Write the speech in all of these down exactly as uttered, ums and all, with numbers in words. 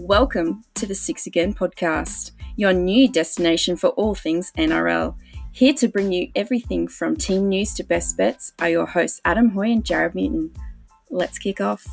Welcome to the Six Again podcast, your new destination for all things N R L. Here to bring you everything from team news to best bets are your hosts Adam Hoy and Jared Newton. Let's kick off.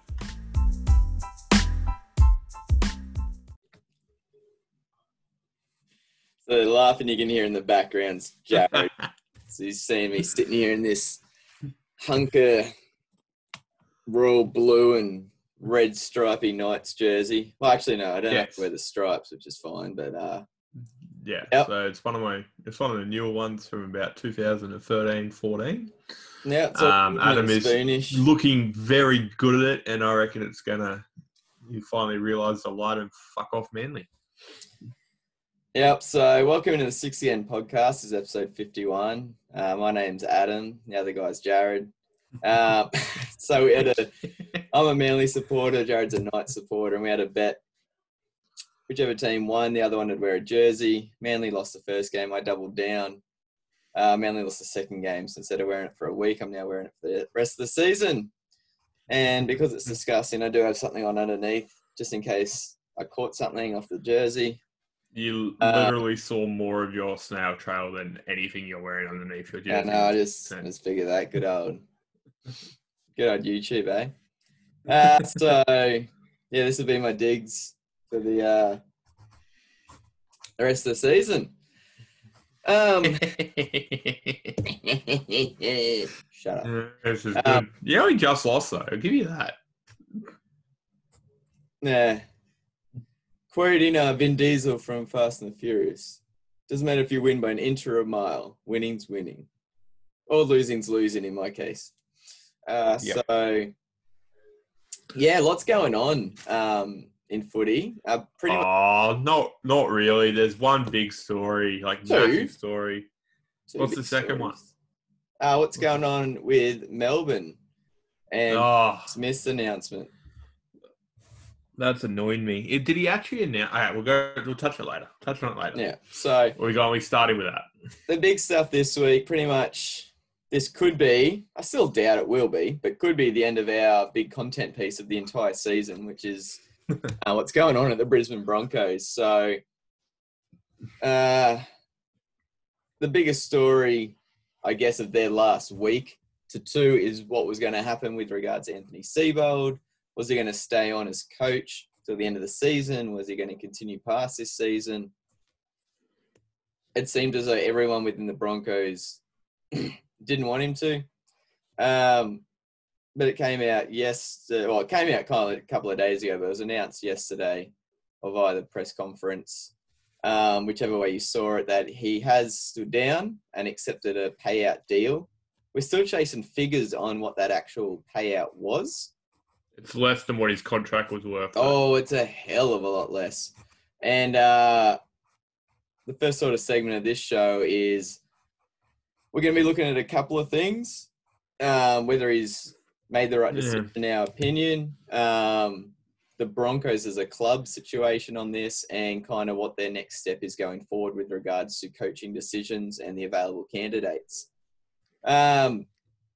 So the laughing you can hear in the background's Jared. So he's seeing me sitting here in this hunk of royal blue and red stripy Knights jersey. Well, actually, no, I don't yes. have to wear the stripes, which is fine. But uh, yeah, yep. so it's one of my it's one of the newer ones from about two thousand thirteen, fourteen. Yeah, so um, Adam is spoonish. looking very good at it, and I reckon it's gonna. You finally realise the light and fuck off Manly. Yep. So welcome to the Six Again podcast. This is episode fifty-one. Uh, my name's Adam. The other guy's Jared. Uh, so we had a. I'm a Manly supporter. Jared's a Knights supporter, and we had a bet. Whichever team won, the other one would wear a jersey. Manly lost the first game. I doubled down. Uh, Manly lost the second game. So instead of wearing it for a week, I'm now wearing it for the rest of the season. And because it's disgusting, I do have something on underneath, just in case I caught something off the jersey. You Uh, literally saw more of your snail trail than anything you're wearing underneath your Yeah, jersey. no, I just, I just figured that. Good old, good old YouTube, eh? Uh, so, yeah, this will be my digs for the uh, the rest of the season. Um, shut up. Yeah, this is good. Um, you only just lost, though. I'll give you that. Yeah. Quoting uh, Vin Diesel from Fast and the Furious. Doesn't matter if you win by an inch or a mile. Winning's winning. Or losing's losing in my case. Uh, Yep. So, yeah, lots going on um, in footy. Uh, pretty much Oh, not not really. There's one big story, like Two? massive story. two What's big the second one? stories. Uh, what's going on with Melbourne and Oh, Smith's announcement? that's annoying me. Eh, Did he actually announce? All right, we'll go. We'll touch it later. Touch on it later. Yeah, so We're going. We starting with that. the big stuff this week, pretty much, this could be, I still doubt it will be, but could be the end of our big content piece of the entire season, which is uh, what's going on at the Brisbane Broncos. So, uh, the biggest story, I guess, of their last week to two is what was going to happen with regards to Anthony Seibold. Was he going to stay on as coach till the end of the season? Was he going to continue past this season? It seemed as though everyone within the Broncos didn't want him to. Um, but it came out yesterday. Well, it came out kind of a couple of days ago, but it was announced yesterday or via the press conference, um, whichever way you saw it, that he has stood down and accepted a payout deal. We're still chasing figures on what that actual payout was. It's less than what his contract was worth. though. Oh, it's a hell of a lot less. And uh, the first sort of segment of this show is we're going to be looking at a couple of things, um, whether he's made the right decision in our opinion, um, the Broncos as a club situation on this, and kind of what their next step is going forward with regards to coaching decisions and the available candidates. Um,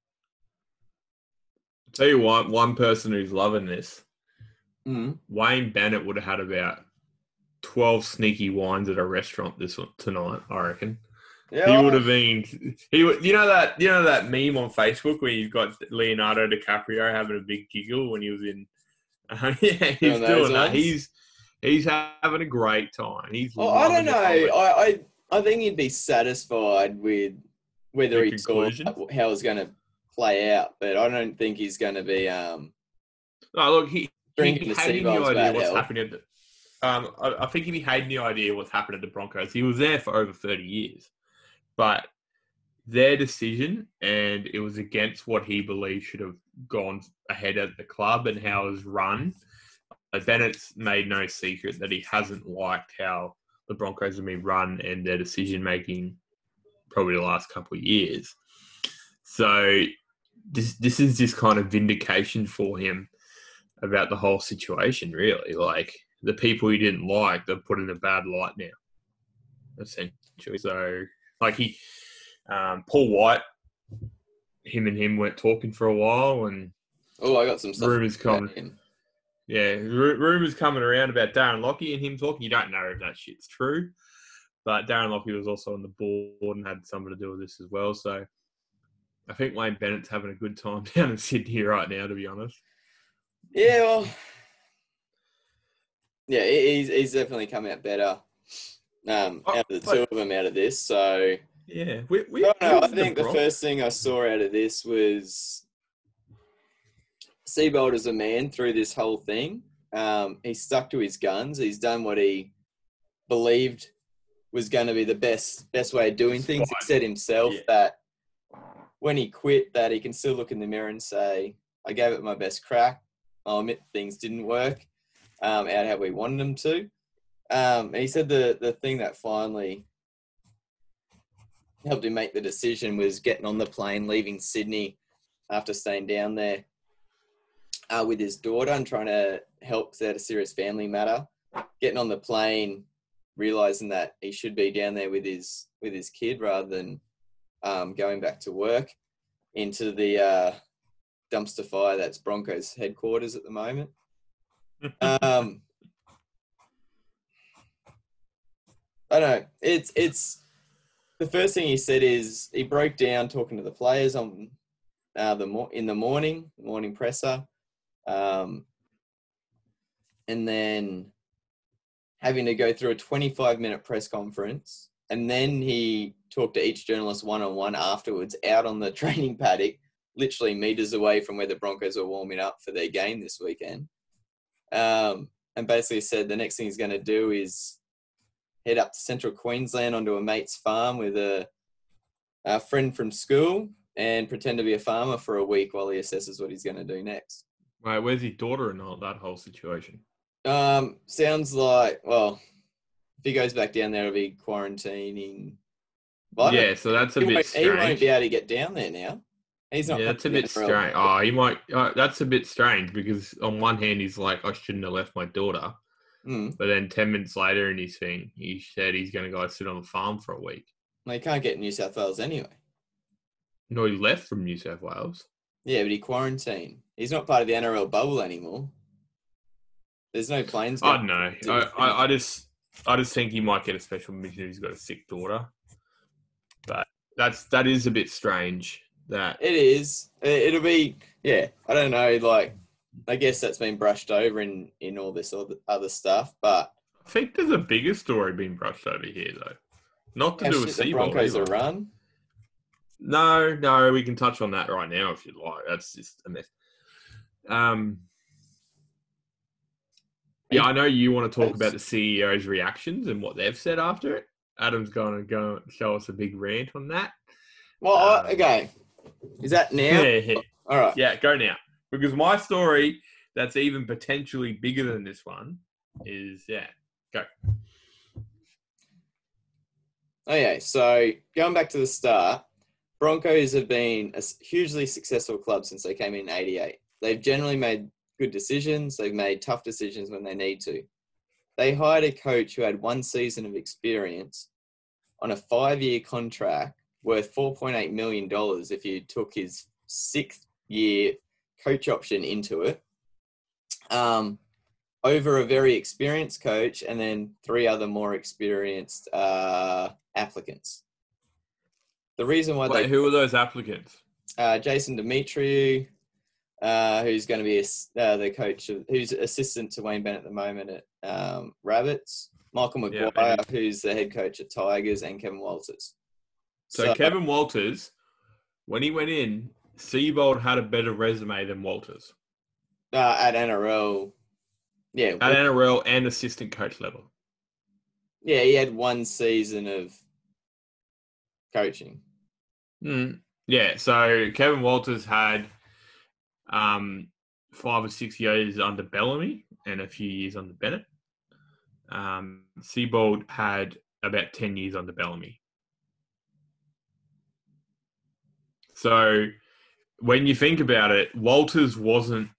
Tell you what, one person who's loving this, mm, Wayne Bennett would have had about twelve sneaky wines at a restaurant this one, tonight. I reckon yeah, he would have been. He would, you know that you know that meme on Facebook where you've got Leonardo DiCaprio having a big giggle when he was in. Uh, yeah, he's Doing those doing that. ones? He's he's having a great time. He's. Well, I don't loving know. it. I, I I think he'd be satisfied with whether The he saw conclusion? how it was going to play out, but I don't think he's going to be um, No, look, he, he drinking the had any Seabold's idea bad what's health. happening. At the, um, I, I think if he had any idea what's happened at the Broncos, he was there for over thirty years. But their decision, and it was against what he believed should have gone ahead at the club and how it was run. But Bennett's made no secret that he hasn't liked how the Broncos have been run and their decision-making probably the last couple of years. So this this is just kind of vindication for him about the whole situation, really. Like, the people he didn't like, they're put in a bad light now, essentially. So, like, he, um, Paul White, him and him weren't talking for a while, and Oh, I got some stuff. rumours come. in. Yeah, r- rumours coming around about Darren Lockey and him talking. You don't know if that shit's true, but Darren Lockey was also on the board and had something to do with this as well. So I think Wayne Bennett's having a good time down in Sydney right now, to be honest. Yeah, well, yeah, he- he's he's definitely come out better. Um, Oh, out of the but- two of them out of this, so Yeah, we, we, I don't know. I with think the Bron- first thing I saw out of this was Seabold as a man through this whole thing. Um, he stuck to his guns. He's done what he believed was going to be the best best way of doing things. He said himself Yeah. that when he quit, that he can still look in the mirror and say, "I gave it my best crack. I'll admit things didn't work um, out how we wanted them to." Um, and he said the the thing that finally helped him make the decision was getting on the plane, leaving Sydney after staying down there uh, with his daughter and trying to help out a serious family matter. Getting on the plane, realizing that he should be down there with his with his kid rather than um, going back to work into the uh, dumpster fire that's Broncos headquarters at the moment. um, I don't know. It's it's the first thing he said is he broke down talking to the players on uh, the mo- in the morning, morning presser, um, and then having to go through a twenty-five minute press conference, and then he talked to each journalist one on one afterwards, out on the training paddock, literally meters away from where the Broncos are warming up for their game this weekend, um, and basically said the next thing he's going to do is head up to central Queensland onto a mate's farm with a, a friend from school and pretend to be a farmer for a week while he assesses what he's going to do next. Right, where's his daughter in all that whole situation? Um, sounds like, well, if he goes back down there, he'll be quarantining. Well, I don't- Yeah, so that's a he bit won't, he strange. won't be able to get down there now. He's not. Yeah, that's a coming bit to the N R L. strange. Oh, he might. Uh, that's a bit strange because on one hand he's like, I shouldn't have left my daughter, Mm. but then ten minutes later in his thing, he said he's going to go sit on the farm for a week. Well, he can't get New South Wales anyway. No, he left from New South Wales. Yeah, but he quarantined. He's not part of the N R L bubble anymore. There's no planes. I going don't know. to- I, I, I just, I just think he might get a special mention if he's got a sick daughter. But that's that is a bit strange. That It is. It- It'll be. Yeah, I don't know. Like, I guess that's been brushed over in in all this other other stuff, but I think there's a bigger story being brushed over here though. Not to how do with shit the Seabold. Broncos either. are run. No, no, we can touch on that right now if you'd like. That's just a mess. Um, yeah, I know you want to talk about the C E O's reactions and what they've said after it. Adam's going to go and show us a big rant on that. Well, Um, I- okay. Is that now? Yeah, yeah, All right. yeah, go now. Because my story that's even potentially bigger than this one is, yeah, go. Okay, so going back to the start, Broncos have been a s- hugely successful club since they came in in eighty-eight. They've generally made good decisions. They've made tough decisions when they need to. They hired a coach who had one season of experience on a five-year contract worth four point eight million dollars if you took his sixth year coach option into it, um, over a very experienced coach and then three other more experienced uh, applicants. The reason why Wait, they who are those applicants? uh, Jason Demetriou, uh, who's going to be a, uh, the coach, of, who's assistant to Wayne Bennett at the moment at um, Rabbits, Michael Yeah, Maguire, maybe. who's the head coach at Tigers, and Kevin Walters. So, Kevin Walters, when he went in, Seabold had a better resume than Walters uh, at N R L, yeah, at N R L and assistant coach level. yeah, he had one season of coaching. Mm. Yeah, so Kevin Walters had um, five or six years under Bellamy and a few years under Bennett. Um, Seabold had about ten years under Bellamy. So when you think about it, Walters wasn't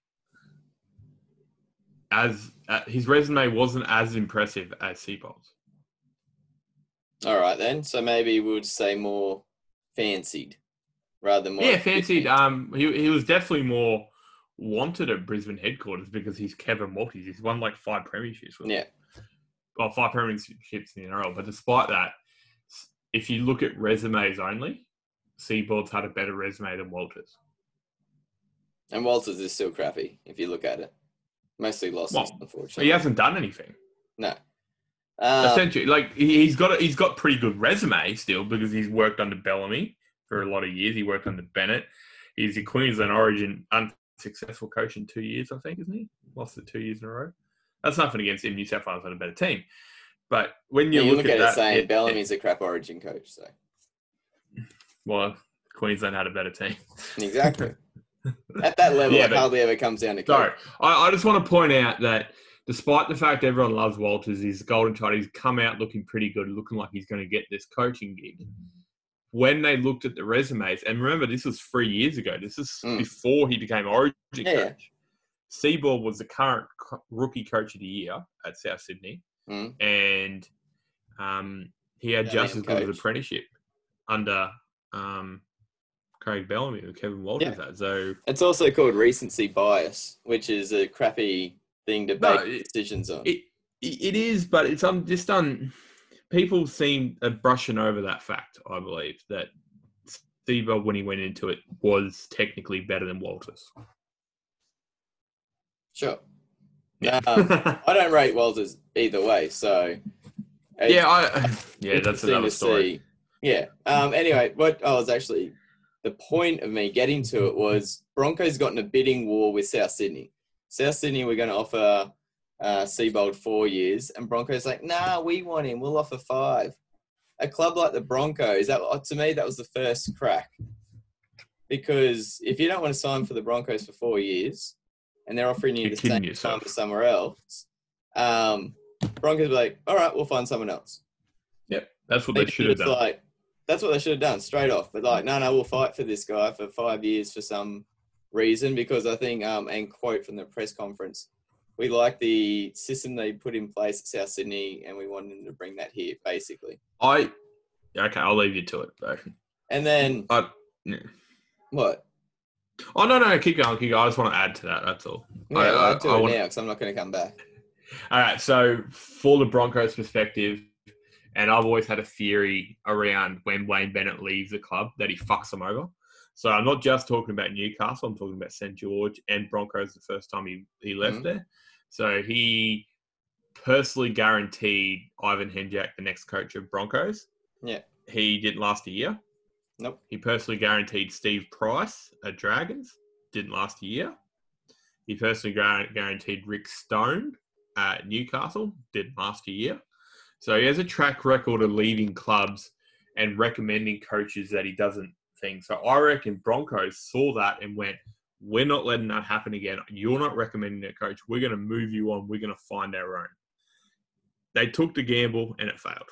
as uh, his resume wasn't as impressive as Seabold's. All right, then. So maybe we would say more fancied rather than more. Yeah, fancied. Um, he he was definitely more wanted at Brisbane headquarters because he's Kevin Walters. He's won like five premierships. With Yeah. Well, five premierships in the N R L. But despite that, if you look at resumes only, Seabold's had a better resume than Walters. And Walters is still crappy if you look at it. Mostly losses, Well, unfortunately. He hasn't done anything. No. Um, Essentially, like he- he's got a, he's got pretty good resume still because he's worked under Bellamy for a lot of years. He worked under Bennett. He's a Queensland Origin unsuccessful coach in two years, I think, isn't he? Lost it two years in a row. That's nothing against him. New South Wales had a better team. But when you, yeah, you look, look at, at, it that, saying it- Bellamy's a crap Origin coach. So well, Queensland had a better team. exactly. At that level, Yeah, it but- hardly ever comes down to Sorry, coach. I, I just want to point out that despite the fact everyone loves Walters, he's a golden child. He's come out looking pretty good, looking like he's going to get this coaching gig. When they looked at the resumes, and remember, this was three years ago. This is Mm. before he became Origin Yeah, yeah. coach. Seabold was the current co- rookie coach of the year at South Sydney, Mm. and um, he had Yeah, just man, as good coach. an apprenticeship under um, Craig Bellamy, who Kevin Walters had. So It's also called recency bias, which is a crappy thing to No, base it- decisions on. It it is, but it's um, just un. People seem uh, brushing over that fact. I believe that Seabold, when he went into it, was technically better than Walters. Sure. Yeah, Um, I don't rate Walters either way, so it's yeah, I, yeah. That's interesting another to story. see. Yeah. Um, anyway, what I was actually the point of me getting to it was Broncos got in a bidding war with South Sydney. South Sydney were going to offer uh, Seabold four years, and Broncos like, nah, we want him. We'll offer five. A club like the Broncos, that to me, that was the first crack. Because if you don't want to sign for the Broncos for four years, and they're offering you You're the kidding same yourself. time for somewhere else, um, Broncos were like, all right, we'll find someone else. Yep, that's what They they should have just done. Like, that's what they should have done straight off. But like, no, no, we'll fight for this guy for five years for some reason because I think, um, and quote from the press conference, we like the system they put in place at South Sydney, and we wanted them to bring that here, basically. I okay, I'll leave you to it. Bro. And then I, yeah. what? Oh no, no, keep going, keep going. I just want to add to that. That's all. Yeah, I- well, I- I'll do I it want- now because I'm not going to come back. All right, so for the Broncos' perspective, and I've always had a theory around when Wayne Bennett leaves the club that he fucks them over. So I'm not just talking about Newcastle, I'm talking about Saint George and Broncos the first time he, he left Mhm. there. So he personally guaranteed Ivan Henjak the next coach of Broncos. Yeah. He didn't last a year. Nope. He personally guaranteed Steve Price at Dragons. Didn't last a year. He personally guar- guaranteed Rick Stone at Newcastle. Didn't last a year. So he has a track record of leaving clubs and recommending coaches that he doesn't think. So I reckon Broncos saw that and went, we're not letting that happen again. You're not recommending a coach. We're going to move you on. We're going to find our own. They took the gamble and it failed.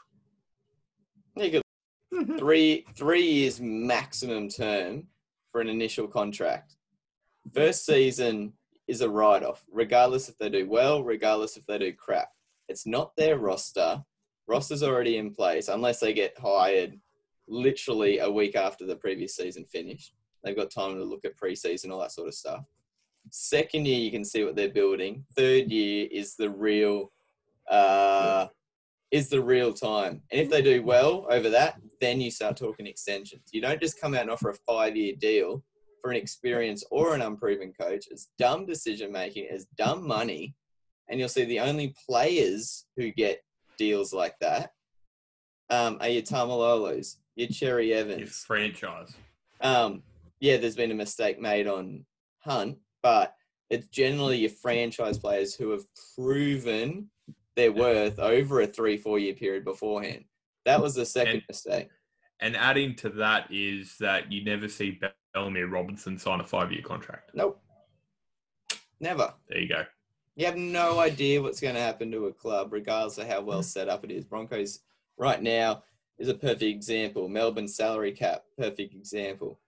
You could three three years maximum term for an initial contract. First season is a write-off, regardless if they do well, regardless if they do crap. It's not their roster. Roster's already in place, unless they get hired literally a week after the previous season finished. They've got time to look at preseason, all that sort of stuff. Second year, you can see what they're building. Third year is the real, uh, is the real time. And if they do well over that, then you start talking extensions. You don't just come out and offer a five-year deal for an experienced or an unproven coach. It's dumb decision-making. It's dumb money. And you'll see the only players who get deals like that um, are your Tamalolos, your Cherry Evans. It's franchise. Um, yeah, there's been a mistake made on Hunt, but it's generally your franchise players who have proven their worth over a three, four year period beforehand. That was the second And- mistake. And adding to that is that you never see Bellamy or Robinson sign a five-year contract. Nope. Never. There you go. You have no idea what's going to happen to a club, regardless of how well set up it is. Broncos right now is a perfect example. Melbourne salary cap, perfect example.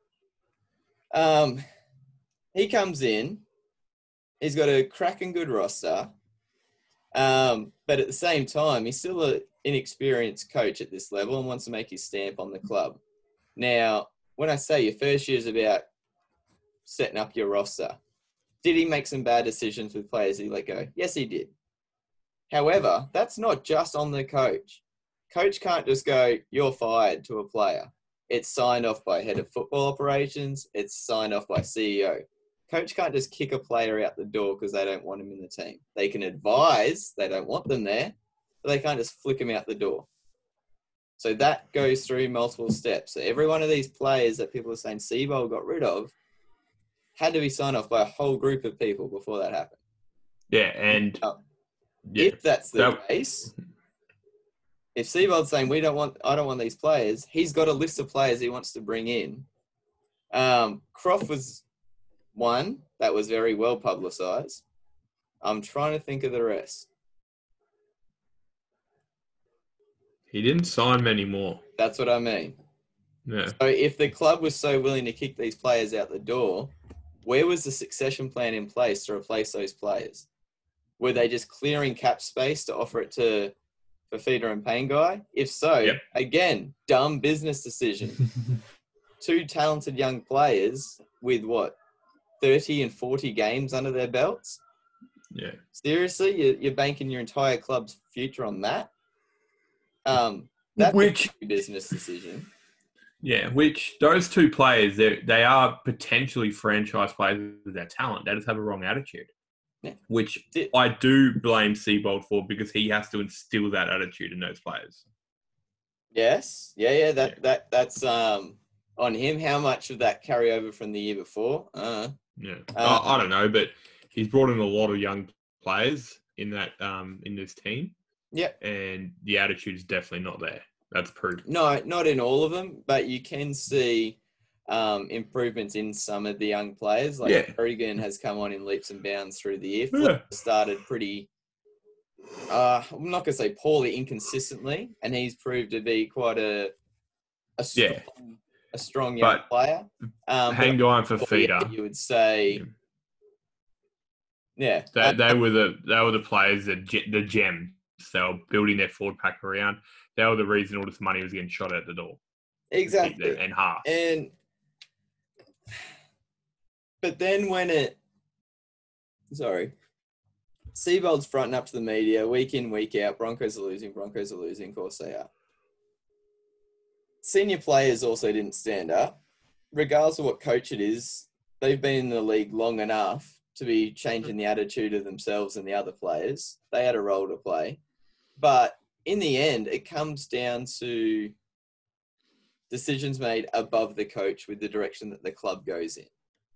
Um, he comes in. He's got a cracking good roster. Um, but at the same time, he's still an inexperienced coach at this level and wants to make his stamp on the club. Now, when I say your first year is about setting up your roster, Did he make some bad decisions with players he let go? Yes, he did. However, that's not just on the coach. Coach can't just go, you're fired to a player. It's signed off by head of football operations. It's signed off by C E O. Coach can't just kick a player out the door because they don't want him in the team. They can advise they don't want them there, but they can't just flick him out the door. So that goes through multiple steps. So every one of these players that people are saying Seibold got rid of had to be signed off by a whole group of people before that happened. Yeah, and now, yeah, if that's the that, case, if Seibold's saying we don't want, I don't want these players, he's got a list of players he wants to bring in. Um, Croft was one that was very well publicised. I'm trying to think of the rest. He didn't sign many more. That's what I mean. Yeah. So if the club was so willing to kick these players out the door, where was the succession plan in place to replace those players? Were they just clearing cap space to offer it to Fafita and Pangai? If so, yep. again, dumb business decision. Two talented young players with what, thirty and forty games under their belts? Yeah. Seriously, you're banking your entire club's future on that? Um, that's which a business decision. Yeah, which those two players, they they are potentially franchise players with their talent. They just have a wrong attitude, yeah. which I do blame Seibold for because he has to instill that attitude in those players. Yes, yeah, yeah. That yeah. that that's um on him. How much of that carry over from the year before? Uh, yeah, uh, I, I don't know, but he's brought in a lot of young players in that um in this team. Yep. And the attitude is definitely not there. That's proven. No, not in all of them, but you can see um, improvements in some of the young players. Like yeah. Regan has come on in leaps and bounds through the year. Yeah. Flip started pretty, uh, I'm not going to say poorly, inconsistently, and he's proved to be quite a a strong, yeah. a strong young but player. Um, hang on for Fafita. You would say, yeah, they, uh, they were the they were the players that the gem. They were building their forward pack around. They were the reason all this money was getting shot out the door. Exactly. And half. And but then when it, sorry, Seibold's fronting up to the media week in, week out. Broncos are losing. Broncos are losing. Of course they are. Senior players also didn't stand up. Regardless of what coach it is, they've been in the league long enough to be changing the attitude of themselves and the other players. They had a role to play. But in the end, it comes down to decisions made above the coach with the direction that the club goes in.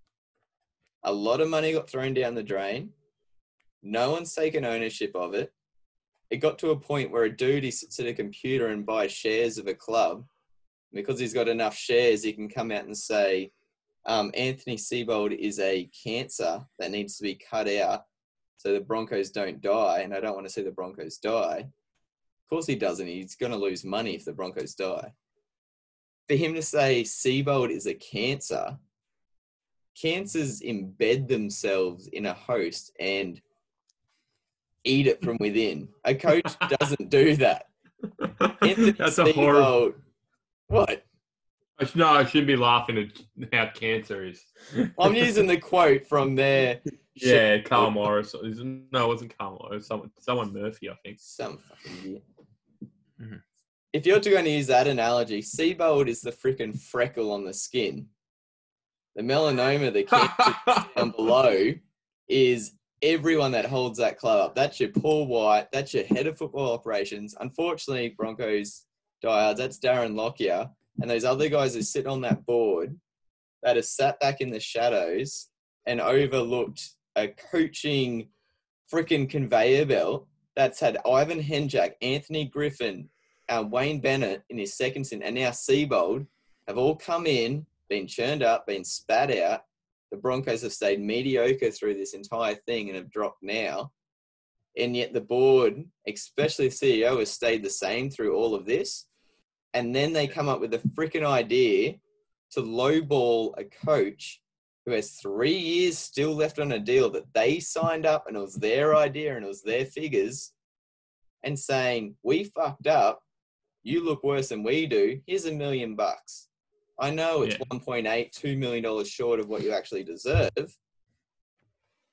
A lot of money got thrown down the drain. No one's taken ownership of it. It got to a point where a dude, he sits at a computer and buys shares of a club. Because he's got enough shares, he can come out and say, um, Anthony Seibold is a cancer that needs to be cut out so the Broncos don't die, and I don't want to see the Broncos die. Of course he doesn't. He's going to lose money if the Broncos die. For him to say Seibold is a cancer, cancers embed themselves in a host and eat it from within. A coach doesn't do that. Anthony That's a Seibold, horrible... What? No, I shouldn't be laughing at how cancer is. I'm using the quote from their... Yeah, Carl Morris. No, it wasn't Carl Morris. Someone, someone Murphy, I think. Some fucking idiot. Mm-hmm. If you're going to use that analogy, Seibold is the freaking freckle on the skin. The melanoma, the cancer down below, is everyone that holds that club up. That's your Paul White. That's your head of football operations. Unfortunately, Broncos diehards, that's Darren Lockyer. And those other guys who sit on that board that have sat back in the shadows and overlooked a coaching freaking conveyor belt that's had Ivan Henjak, Anthony Griffin, uh, Wayne Bennett in his second stint, and now Seibold have all come in, been churned up, been spat out. The Broncos have stayed mediocre through this entire thing and have dropped now. And yet the board, especially the C E O, has stayed the same through all of this. And then they come up with a freaking idea to lowball a coach who has three years still left on a deal that they signed up and it was their idea and it was their figures, and saying, we fucked up, you look worse than we do, here's a million bucks. I know it's yeah. one point eight, two million dollars short of what you actually deserve,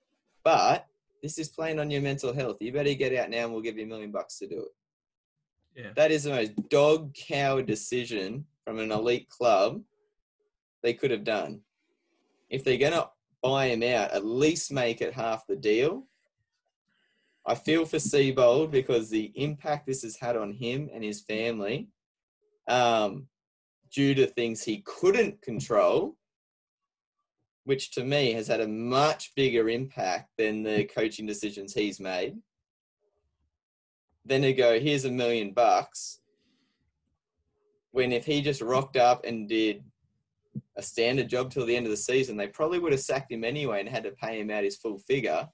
But this is playing on your mental health. You better get out now and we'll give you a million bucks to do it. Yeah. That is the most dog cow decision from an elite club they could have done. If they're going to buy him out, at least make it half the deal. I feel for Seibold because the impact this has had on him and his family, um, due to things he couldn't control, which to me has had a much bigger impact than the coaching decisions he's made. Then to go, here's a million bucks, when if he just rocked up and did a standard job till the end of the season, they probably would have sacked him anyway and had to pay him out his full figure.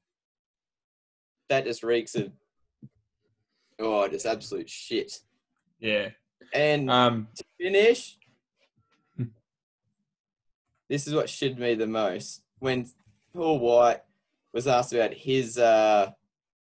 That just reeks of, oh, just absolute shit. Yeah. And Um, to finish, this is what shitted me the most. When Paul White was asked about his uh,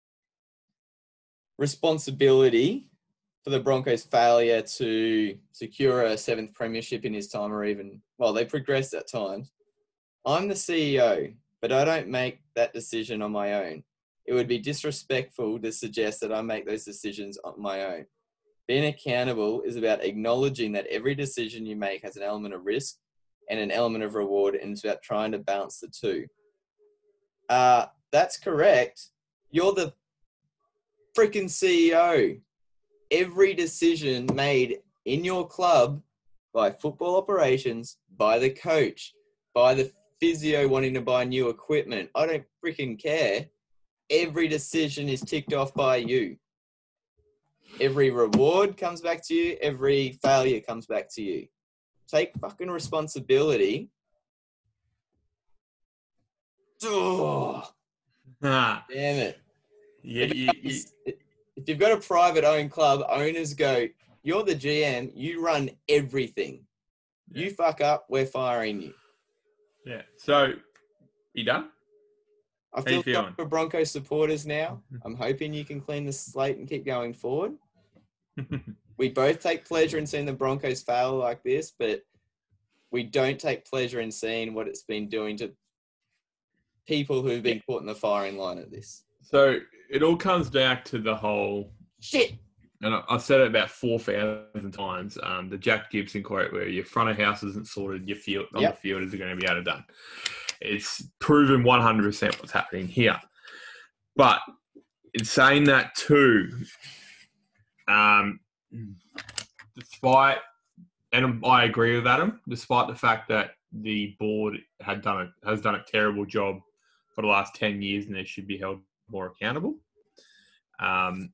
responsibility for the Broncos' failure to secure a seventh premiership in his time, or even, well, they progressed at times. I'm the C E O, but I don't make that decision on my own. It would be disrespectful to suggest that I make those decisions on my own. Being accountable is about acknowledging that every decision you make has an element of risk and an element of reward, and it's about trying to balance the two. Uh, that's correct. You're the freaking C E O. Every decision made in your club by football operations, by the coach, by the physio wanting to buy new equipment, I don't freaking care. Every decision is ticked off by you. Every reward comes back to you. Every failure comes back to you. Take fucking responsibility. Oh, ah, damn it. yeah, If, you, you, if you've got a private owned club, owners go, you're the G M, you run everything. Yeah. You fuck up, we're firing you. yeah. So, you done? I How feel you feeling? sorry for Broncos supporters now. I'm hoping you can clean the slate and keep going forward. We both take pleasure in seeing the Broncos fail like this, but we don't take pleasure in seeing what it's been doing to people who've been caught in the firing line of this. So, it all comes back to the whole... Shit! And I- I've said it about four thousand times, um, the Jack Gibson quote where your front of house isn't sorted, your field on Yep. the field is going to be out of done. It's proven one hundred percent what's happening here. But in saying that too, um, despite, and I agree with Adam, despite the fact that the board had done a, has done a terrible job for the last ten years and they should be held more accountable. Um,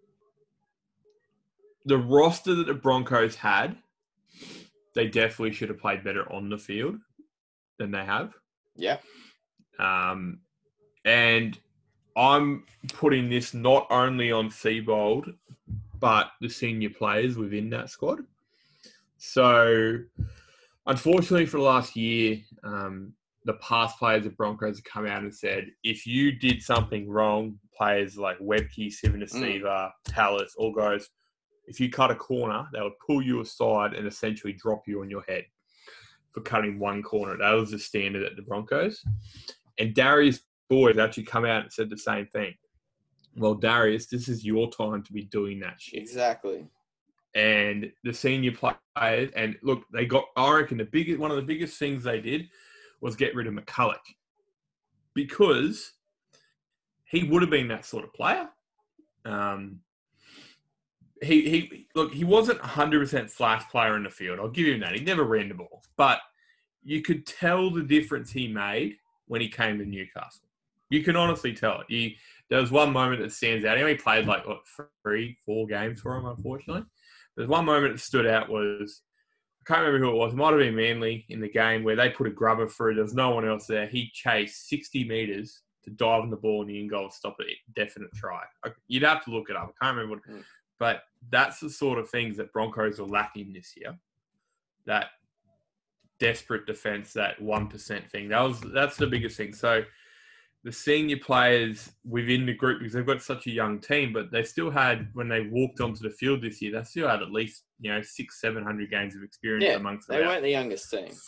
the roster that the Broncos had, they definitely should have played better on the field than they have. Yeah. Um, and I'm putting this not only on Seibold, but the senior players within that squad. So, unfortunately for the last year, um, the past players of Broncos have come out and said, if you did something wrong, players like Webke, Sivanasiva, mm. Tallis, all guys, if you cut a corner, they would pull you aside and essentially drop you on your head for cutting one corner. That was the standard at the Broncos. And Darius Boyd actually come out and said the same thing. Well, Darius, this is your time to be doing that shit. Exactly. And the senior players, and look, they got, I reckon the biggest, one of the biggest things they did was get rid of McCulloch, because he would have been that sort of player. Um, he, he, look, he wasn't a one hundred percent flash player in the field. I'll give him that. He never ran the ball. But you could tell the difference he made when he came to Newcastle. You can honestly tell it. He, there was one moment that stands out. He only played like, what, three, four games for him, unfortunately. There's one moment that stood out was, I can't remember who it was. It might have been Manly in the game where they put a grubber through. There was no one else there. He chased sixty metres to dive on the ball in the in goal and stop a definite try. You'd have to look it up. I can't remember what. Mm. But that's the sort of things that Broncos are lacking this year. That desperate defence, that one percent thing. That was That's the biggest thing. So the senior players within the group, because they've got such a young team, but they still had, when they walked onto the field this year, they still had at least, you know, six, seven hundred games of experience yeah, amongst them. They weren't the youngest team.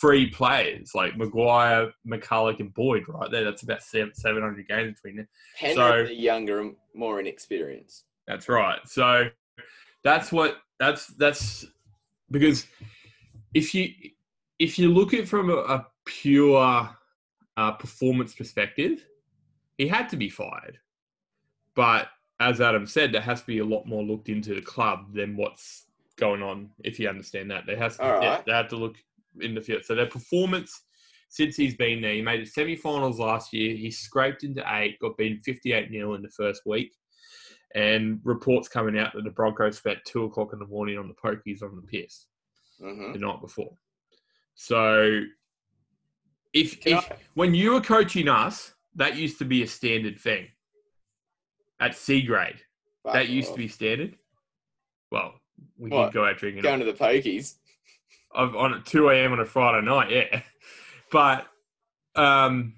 free players like Maguire, McCulloch, and Boyd right there. That's about seven hundred games between them. Penrith So- are younger and more inexperienced. That's right. So that's what that's that's because if you if you look at it from a, a pure uh, performance perspective, he had to be fired. But as Adam said, there has to be a lot more looked into the club than what's going on. If you understand that, there has to, All right. yeah, they have to look in the field. So their performance since he's been there, he made it semi-finals last year. He scraped into eight, got beaten fifty-eight nil in the first week. And reports coming out that the Broncos spent two o'clock in the morning on the pokies on the piss Mm-hmm. the night before. So, if, Can if I- when you were coaching us, that used to be a standard thing. At C grade, that used to be standard. Well, we What? did go out drinking Going to the pokies. of, on at two a.m. on a Friday night, yeah. But um,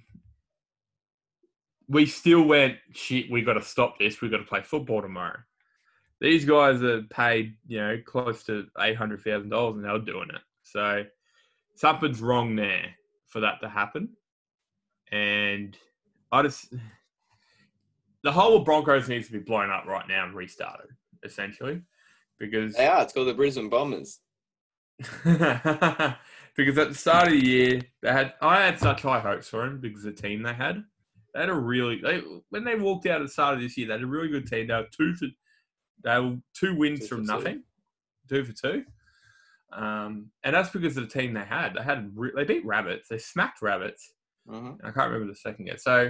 we still went, shit, we got to stop this. We got to play football tomorrow. These guys are paid, you know, close to eight hundred thousand dollars and they were doing it. So something's wrong there for that to happen. And I just, the whole of Broncos needs to be blown up right now and restarted, essentially. Because They are. It's called the Brisbane Bombers. because at the start of the year, they had I had such high hopes for them because of the team they had. They had a really they when they walked out at the start of this year, they had a really good team. They were two for they were two wins Two from for two. nothing, two for two, um, and that's because of the team they had. They had re- they beat Rabbits, they smacked Rabbits. Mm-hmm. I can't remember the second yet. So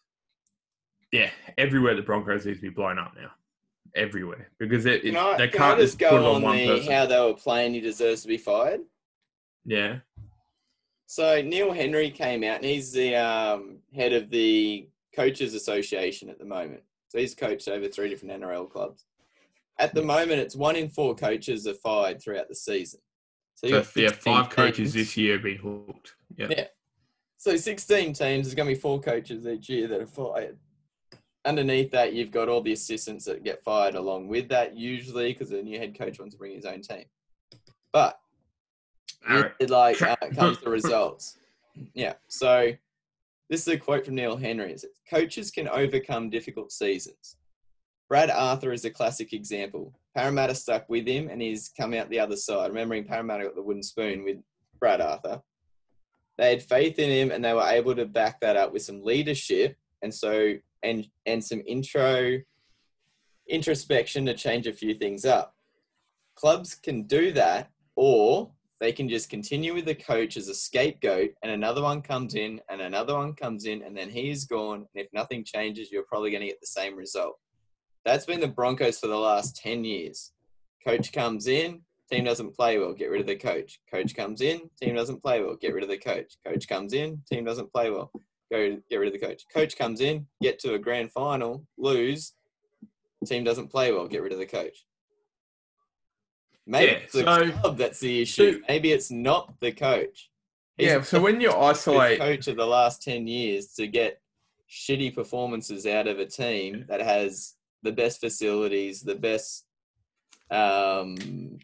yeah, everywhere the Broncos need to be blown up now. Everywhere because it, it Can I, they can I can't just just put it go on on one the person. how they were playing? He deserves to be fired. Yeah. So Neil Henry came out, and he's the um, head of the Coaches Association at the moment. So he's coached over three different N R L clubs. At the moment, it's one in four coaches are fired throughout the season. So, So, you've got yeah, sixteen five coaches teams. this year have been hooked. Yeah. Yeah. So sixteen teams, there's going to be four coaches each year that are fired. Underneath that, you've got all the assistants that get fired along with that, usually, because the new head coach wants to bring his own team. But All right. it, like uh, comes to results. Yeah. So this is a quote from Neil Henry. It says, coaches can overcome difficult seasons. Brad Arthur is a classic example. Parramatta stuck with him and he's come out the other side. Remembering Parramatta got the wooden spoon with Brad Arthur. They had faith in him and they were able to back that up with some leadership and so and and some intro introspection to change a few things up. Clubs can do that, or they can just continue with the coach as a scapegoat and another one comes in and another one comes in and then he's gone. And if nothing changes, you're probably going to get the same result. That's been the Broncos for the last ten years. Coach comes in, team doesn't play well, get rid of the coach. Coach comes in, team doesn't play well, get rid of the coach. Coach comes in, team doesn't play well, go get rid of the coach. Coach comes in, get to a grand final, lose, team doesn't play well, get rid of the coach. Maybe Yeah, it's the so- club that's the issue. so- Maybe it's not the coach. He's Yeah, so not when you the isolate, coach of the last ten years to get shitty performances out of a team that has the best facilities, the best um,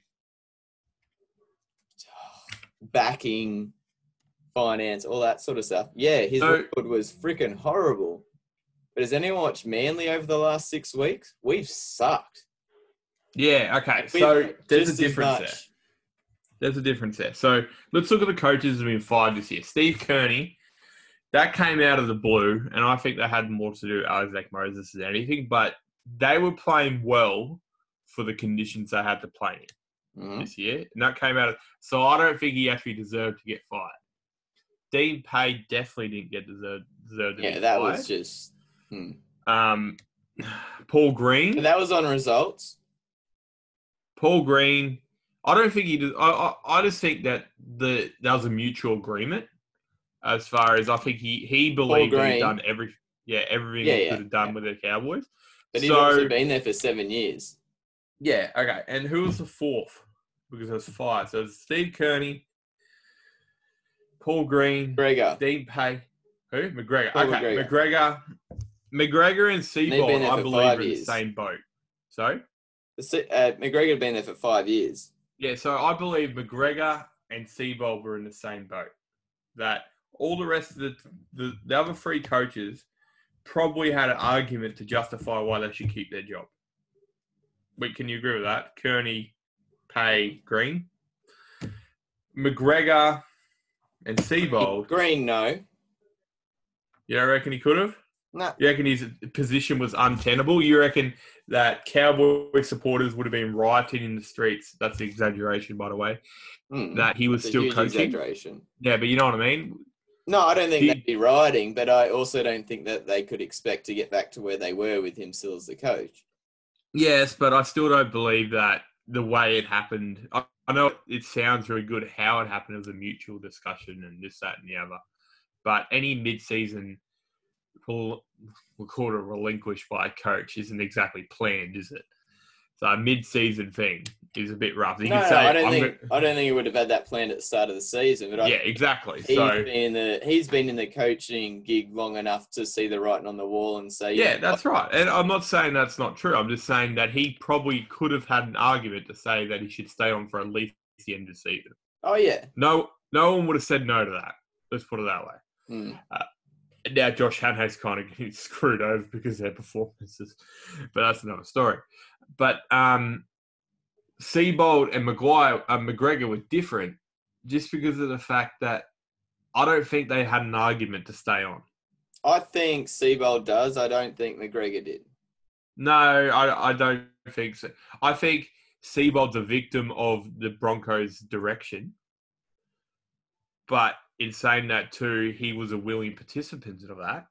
backing, finance, all that sort of stuff. Yeah, his So- record was freaking horrible. But has anyone watched Manly over the last six weeks? We've sucked. yeah, okay. We've So got there's a just as difference there. much. There's a difference there. So let's look at the coaches who've been fired this year. Steve Kearney, that came out of the blue, and I think that had more to do with Isaac Moses than anything, but they were playing well for the conditions they had to play in Mhm. this year. And that came out of so I don't think he actually deserved to get fired. Dean Pay definitely didn't get deserved, deserved to Yeah, be that fired. was just. Hmm. Um, Paul Green. And that was on results. Paul Green, I don't think he did. I, I, I just think that the that was a mutual agreement as far as I think he, he believed that Green. he'd done every, yeah, everything Yeah, he yeah, could have done yeah. with the Cowboys. But he's So- also been there for seven years. Yeah, okay. And who was the fourth? Because there was five. So it was Steve Kearney, Paul Green, Gregor. Dean Pay. Who? McGregor. Paul okay, McGregor. McGregor. McGregor and They've been Seabold, there I for believe, five are in the years. same boat. So? The Se- Uh, McGregor had been there for five years. Yeah, so I believe McGregor and Seabold were in the same boat. That all the rest of the, the, the other three coaches probably had an argument to justify why they should keep their job. Wait, can you agree with that? Kearney, Pay, Green? McGregor and Seabold. Green, no. You don't reckon he could have? No. You reckon his position was untenable? You reckon that Cowboy supporters would have been rioting in the streets? That's the exaggeration, by the way. Mm, that he was that's a still huge coaching? Exaggeration. Yeah, but you know what I mean? No, I don't think He- they'd be rioting, but I also don't think that they could expect to get back to where they were with him still as the coach. Yes, but I still don't believe that the way it happened. I, I know it sounds really good how it happened. It was a mutual discussion and this, that, and the other. But any mid-season, we'll, we'll call it relinquished by a coach, isn't exactly planned, is it? So a mid-season thing is a bit rough. You No, could no, say, I don't I'm think gonna- I don't think he would have had that planned at the start of the season. But I yeah, exactly. He's So been in the he's been in the coaching gig long enough to see the writing on the wall and say, yeah, that's right. And I'm not saying that's not true. I'm just saying that he probably could have had an argument to say that he should stay on for at least the end of the season. oh yeah, No, no one would have said no to that. Let's put it that way. Hmm. Now Josh Hanha's kind of getting screwed over because of their performances, but that's another story. But um, Seabold and Maguire, uh, McGregor were different just because of the fact that I don't think they had an argument to stay on. I think Seabold does. I don't think McGregor did. No, I, I don't think so. I think Seabold's a victim of the Broncos' direction. But in saying that too, he was a willing participant of that.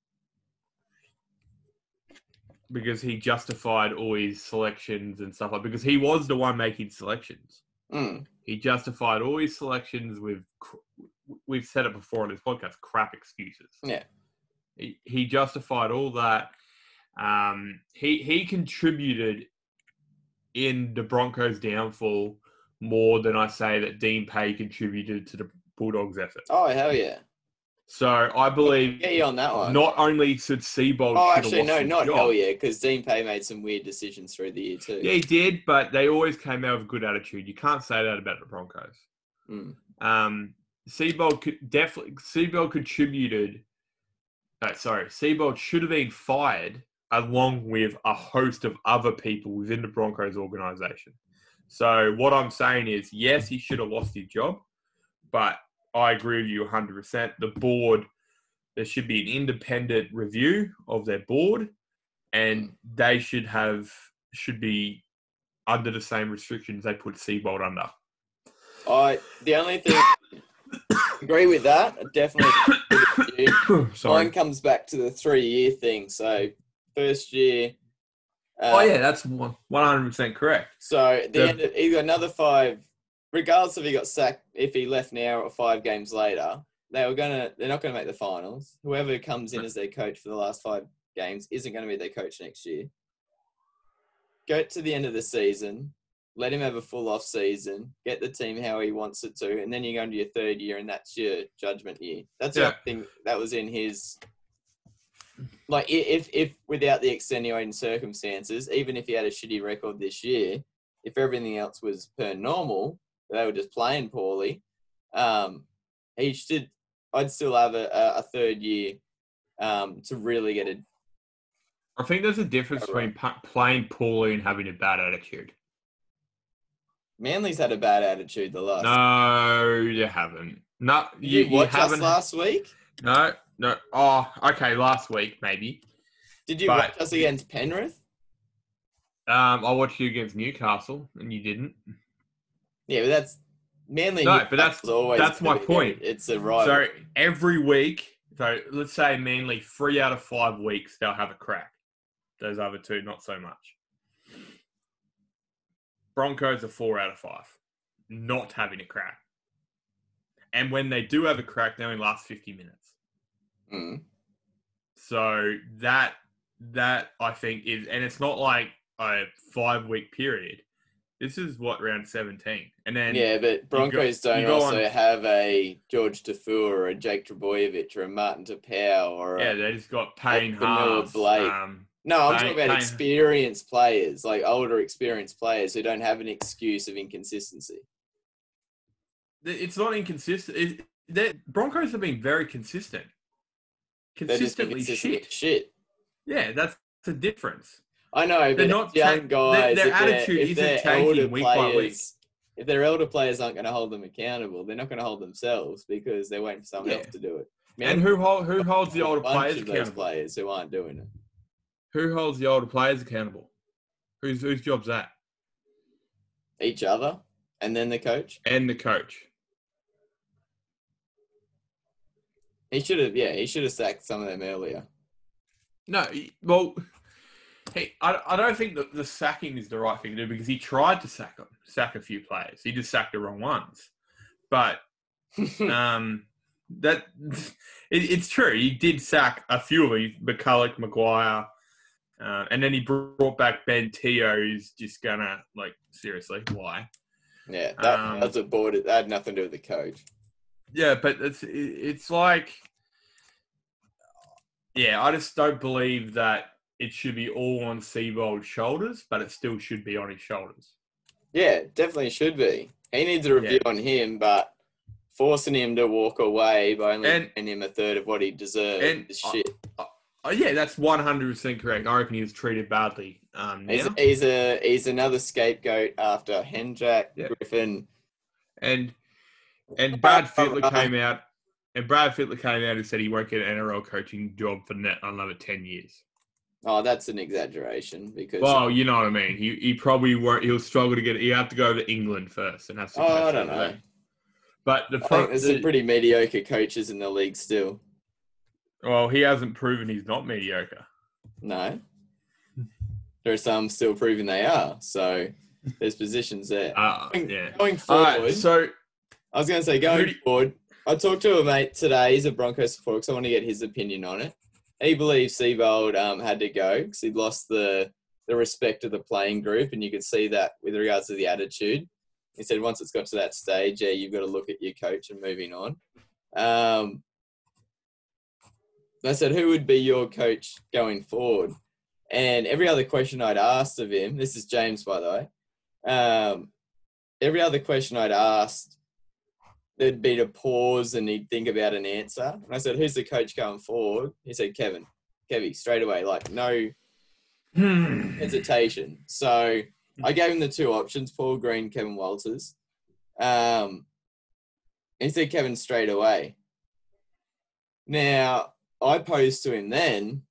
Because he justified all his selections and stuff like because he was the one making selections. Mm. He justified all his selections with, we've said it before on this podcast, crap excuses. Yeah. He, he justified all that. Um, he he contributed in the Broncos' downfall more than I say that Dean Pay contributed to the Bulldogs' effort. Oh hell yeah. So I believe Get you on that one. not only should Seabold oh, should have actually, lost no, his not job. hell yeah, because Dean Pay made some weird decisions through the year too. Yeah, he did, but they always came out with a good attitude. You can't say that about the Broncos. Mm. Um, Seabold could definitely Seabold contributed. No, sorry, Seabold should have been fired along with a host of other people within the Broncos organization. So what I'm saying is, yes, he should have lost his job, but I agree with you one hundred percent. The board, there should be an independent review of their board, and they should have should be under the same restrictions they put Seabold under. I the only thing agree with that. I definitely agree with you. Sorry. Mine comes back to the three-year thing. So first year. Uh, Oh yeah, that's one hundred percent correct. So at the The- end of, he got another five, regardless if he got sacked, if he left now or five games later, they were gonna. They're not gonna make the finals. Whoever comes in as their coach for the last five games isn't going to be their coach next year. Go to the end of the season, let him have a full off season, get the team how he wants it to, and then you go into your third year, and that's your judgment year. That's the Yeah. other thing that was in his. Like i- if if without the extenuating circumstances, even if he had a shitty record this year, if everything else was per normal, they were just playing poorly. Um, he should. I'd still have a, a, a third year um, to really get a. I think there's a difference Oh, right. between pa- playing poorly and having a bad attitude. Manly's had a bad attitude the last. No, you haven't. No, Did you, you, watch you haven't. us last week? No, no. Oh, okay. Last week, maybe. Did you But- watch us against Penrith? Um, I watched you against Newcastle, and you didn't. Yeah, but that's Manly. No, but that's- Newcastle's always that's gonna my be point. there. It's a rival. So every week, so let's say Manly, three out of five weeks, they'll have a crack. Those other two, not so much. Broncos are four out of five, not having a crack. And when they do have a crack, they only last fifty minutes. Mm. So that that I think is, and it's not like a five week period. This is what round seventeen, and then Yeah, but Broncos go- you don't go also on- have a George Tafua or a Jake Trebojevic or a Martin Tapau or yeah, a... they just got Payne Vanilla Haas. Blake. Um, No, I'm Payne- talking about Payne- experienced players, like older experienced players who don't have an excuse of inconsistency. it's not inconsistent. It, the Broncos have been very consistent. Consistently shit. shit. Yeah, that's the difference. I know, They're but not young ta- guys, their, their if attitude if isn't their changing elder week by week. players, if their elder players aren't going to hold them accountable, they're not going to hold themselves because they're waiting for someone Yeah. else to do it. I mean, And I'm who hold, who holds the a older bunch players of those accountable? players who aren't doing it. Who holds the older players accountable? Whose whose job's that? Each other, and then the coach. And the coach. He should have, yeah, he should have sacked some of them earlier. No, he- well, hey, I, I don't think that the sacking is the right thing to do because he tried to sack them, sack a few players. He just sacked the wrong ones. But um, that it, it's true. He did sack a few of them, McCulloch, Maguire, uh, and then he brought back Ben Teo, who's just gonna like seriously why? Yeah, that, Um, that was a board. That had nothing to do with the coach. Yeah, but it's it, it's like, yeah, I just don't believe that it should be all on Seibold's shoulders, but it still should be on his shoulders. Yeah, definitely should be. He needs a review Yeah. on him, but forcing him to walk away by only And- paying him a third of what he deserved and- is shit. Oh, yeah, that's one hundred percent correct. I reckon he was treated badly. Um, He's, now. he's a he's another scapegoat after Hendrak, Yeah. Griffin. And and Brad Fittler came out, and Brad Fittler came out and said he won't get an N R L coaching job for net another ten years. Oh, that's an exaggeration because. Well, you know what I mean. He he probably won't. He'll struggle to get. He have to go to England first and have oh, success. I don't over know. there. But the, I pro, think there's the some pretty mediocre coaches in the league still. well, he hasn't proven he's not mediocre. No. There are some still proving they are. So there's positions there. Uh, Going- yeah. Going All forward, right. So I was going to say, Who going do you- forward, I talked to a mate today. He's a Broncos supporter because I want to get his opinion on it. He believes Seibold um, had to go because he'd lost the, the respect of the playing group, and you could see that with regards to the attitude. He said once it's got to that stage, yeah, you've got to look at your coach and moving on. Um, I said, who would be your coach going forward? And every other question I'd asked of him, this is James, by the way, um, every other question I'd asked, there'd be to pause and he'd think about an answer. And I said, who's the coach going forward? He said, Kevin. Kevy, straight away, like no hesitation. So I gave him the two options, Paul Green, Kevin Walters. Um, he said Kevin straight away. Now, I posed to him then,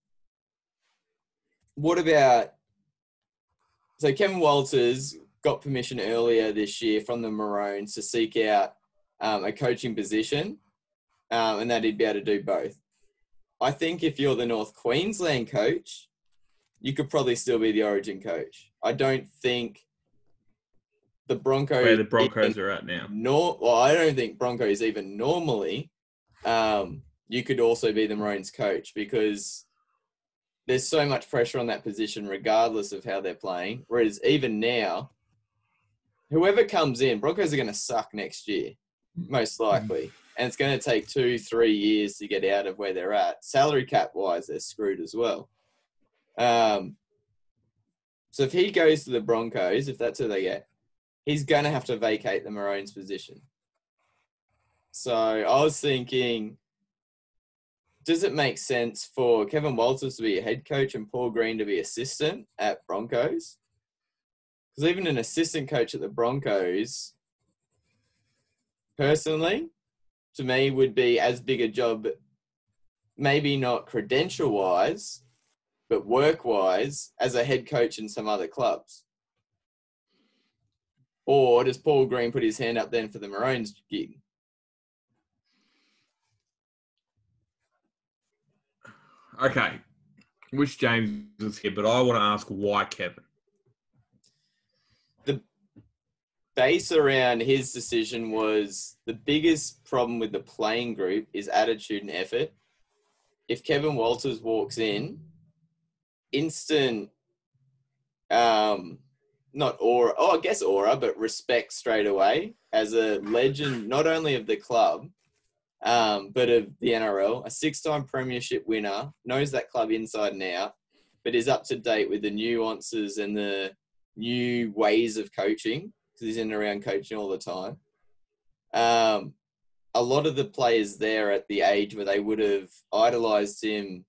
what about, so Kevin Walters got permission earlier this year from the Maroons to seek out um, a coaching position, um, and that he'd be able to do both. I think if you're the North Queensland coach, you could probably still be the Origin coach. I don't think the Broncos... where the Broncos even are at now. Nor, well, I don't think Broncos even normally, um, you could also be the Maroons coach because there's so much pressure on that position regardless of how they're playing. Whereas even now, whoever comes in, Broncos are going to suck next year, most likely. And it's going to take two, three years to get out of where they're at. Salary cap-wise, they're screwed as well. Um, so if he goes to the Broncos, if that's who they get, he's going to have to vacate the Maroons position. So I was thinking, does it make sense for Kevin Walters to be a head coach and Paul Green to be assistant at Broncos? Because even an assistant coach at the Broncos, personally, to me, would be as big a job, maybe not credential-wise, but work-wise, as a head coach in some other clubs. Or does Paul Green put his hand up then for the Maroons gig? Okay, wish James was here, but I want to ask why Kevin. The base around his decision was the biggest problem with the playing group is attitude and effort. If Kevin Walters walks in, instant, um, not aura, oh, I guess aura, but respect straight away as a legend, not only of the club, um, but of the N R L, a six-time premiership winner, knows that club inside and out, but is up to date with the nuances and the new ways of coaching because he's in and around coaching all the time. um, a lot of the players there at the age where they would have idolised him,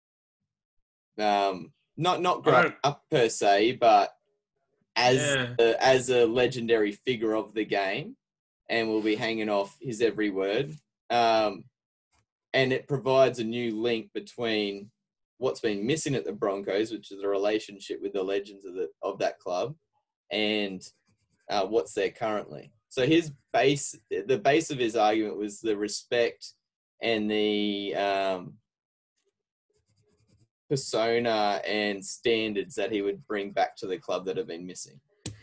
um, not not growing up per se, but as Yeah. a, as a legendary figure of the game, and will be hanging off his every word. Um, and it provides a new link between what's been missing at the Broncos, which is a relationship with the legends of the of that club, and uh, what's there currently. So his base, the base of his argument was the respect and the um, persona and standards that he would bring back to the club that have been missing.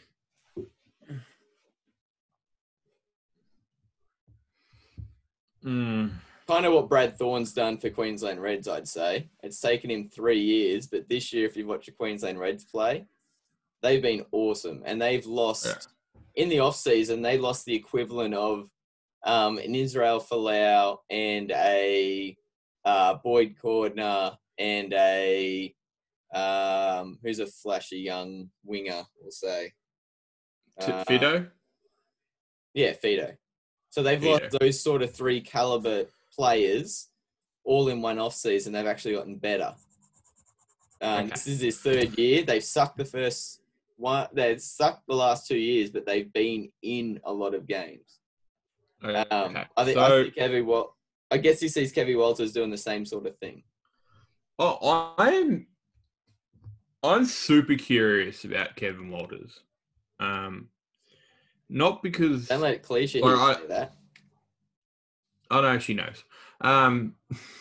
Mm. Kind of what Brad Thorne's done for Queensland Reds, I'd say. It's taken him three years, but this year, if you watch the Queensland Reds play, they've been awesome. And they've lost, yeah. in the off-season, they lost the equivalent of um, an Israel Folau and a uh, Boyd Cordner and a, um, who's a flashy young winger, we'll say. Uh, Fido? Yeah, Fido. So they've Fido. lost those sort of three caliber players all in one off season. They've actually gotten better. Um, okay. This is his third year. They've sucked the first one. They've sucked the last two years, but they've been in a lot of games. Okay. Um, okay. I think, so, I think Kevin, well, I guess he sees Kevin Walters doing the same sort of thing. Oh, I'm, I'm super curious about Kevin Walters. Um, not because don't let it cliche or you I, say that. I know she knows. Um,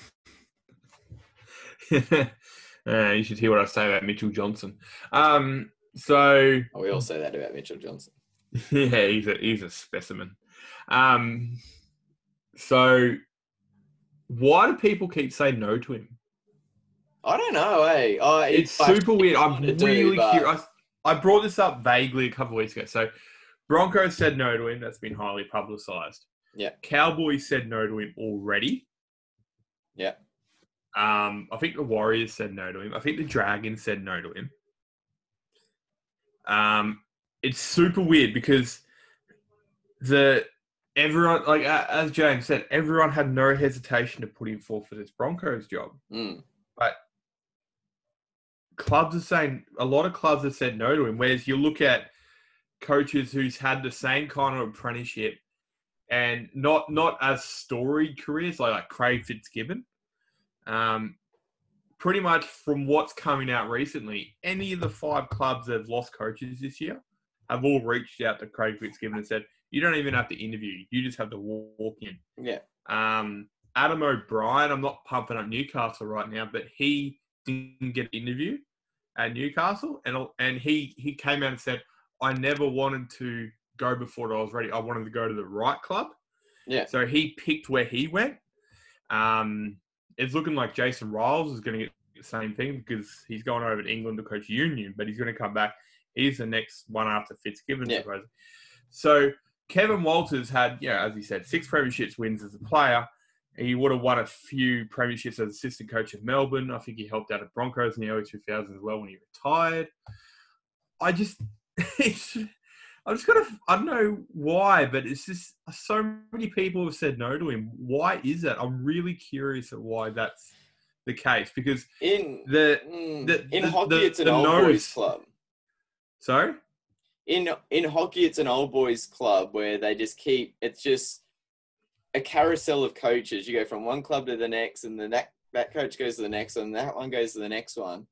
uh, you should hear what I say about Mitchell Johnson. Um, so oh, we all say that about Mitchell Johnson. Yeah, he's a he's a specimen. Um, so why do people keep saying no to him? I don't know. Hey, oh, it's, it's super weird. I'm really but... curious. I, I brought this up vaguely a couple of weeks ago. So Broncos said no to him. That's been highly publicized. Yeah. Cowboys said no to him already. Yeah. Um, I think the Warriors said no to him. I think the Dragons said no to him. Um, it's super weird because the everyone, like as James said, everyone had no hesitation to put him forth for this Broncos job. Mm. But clubs are saying, a lot of clubs have said no to him. Whereas you look at coaches who's had the same kind of apprenticeship and not not as storied careers, like, like Craig Fitzgibbon. Um, pretty much from what's coming out recently, any of the five clubs that have lost coaches this year have all reached out to Craig Fitzgibbon and said, you don't even have to interview. You just have to walk in. Yeah. Um, Adam O'Brien, I'm not pumping up Newcastle right now, but he didn't get an interview at Newcastle. And and he, he came out and said, I never wanted to go before I was ready. I wanted to go to the right club. Yeah. So he picked where he went. Um, it's looking like Jason Riles is going to get the same thing because he's going over to England to coach Union, but he's going to come back. He's the next one after Fitzgibbon, yeah. supposedly. So Kevin Walters had, yeah, as he said, six premierships wins as a player. He would have won a few premierships as assistant coach of Melbourne. I think he helped out at Broncos in the early two thousands as well when he retired. I just, it's, I'm just gonna, I don't know why, but it's just so many people have said no to him. Why is that? I'm really curious at why that's the case because in the, mm, the in the, hockey the, it's an the old nose, boys club. Sorry? In in hockey it's an old boys club where they just keep, it's just a carousel of coaches. You go from one club to the next, and then that, that coach goes to the next one, and that one goes to the next one.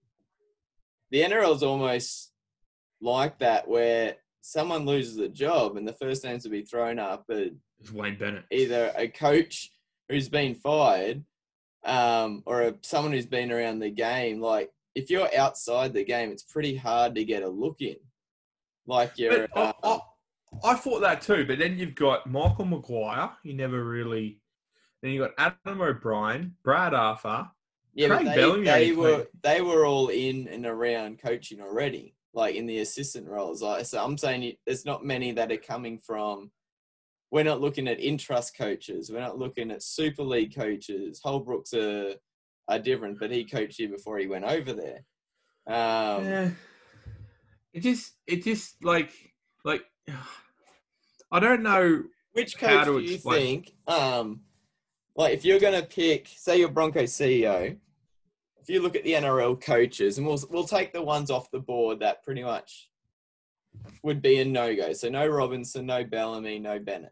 The N R L is almost like that, where someone loses a job, and the first names to be thrown up are it's Wayne Bennett. Either a coach who's been fired, um, or a, someone who's been around the game. Like, if you're outside the game, it's pretty hard to get a look in. Like you're... But, um, I, I thought that too, but then you've got Michael Maguire. He never really... Then you got Adam O'Brien, Brad Arthur, yeah, Craig but they, Bellamy. They were, they were all in and around coaching already, like in the assistant roles. Like, so I'm saying there's not many that are coming from... We're not looking at in-trust coaches. We're not looking at Super League coaches. Holbrook's are, are different, but he coached here before he went over there. Um, yeah. It just, it just like, like, I don't know Which how coach to do you explain- think, um, like if you're going to pick, say you're Broncos C E O, if you look at the N R L coaches, and we'll we'll take the ones off the board that pretty much would be a no-go. So no Robinson, no Bellamy, no Bennett.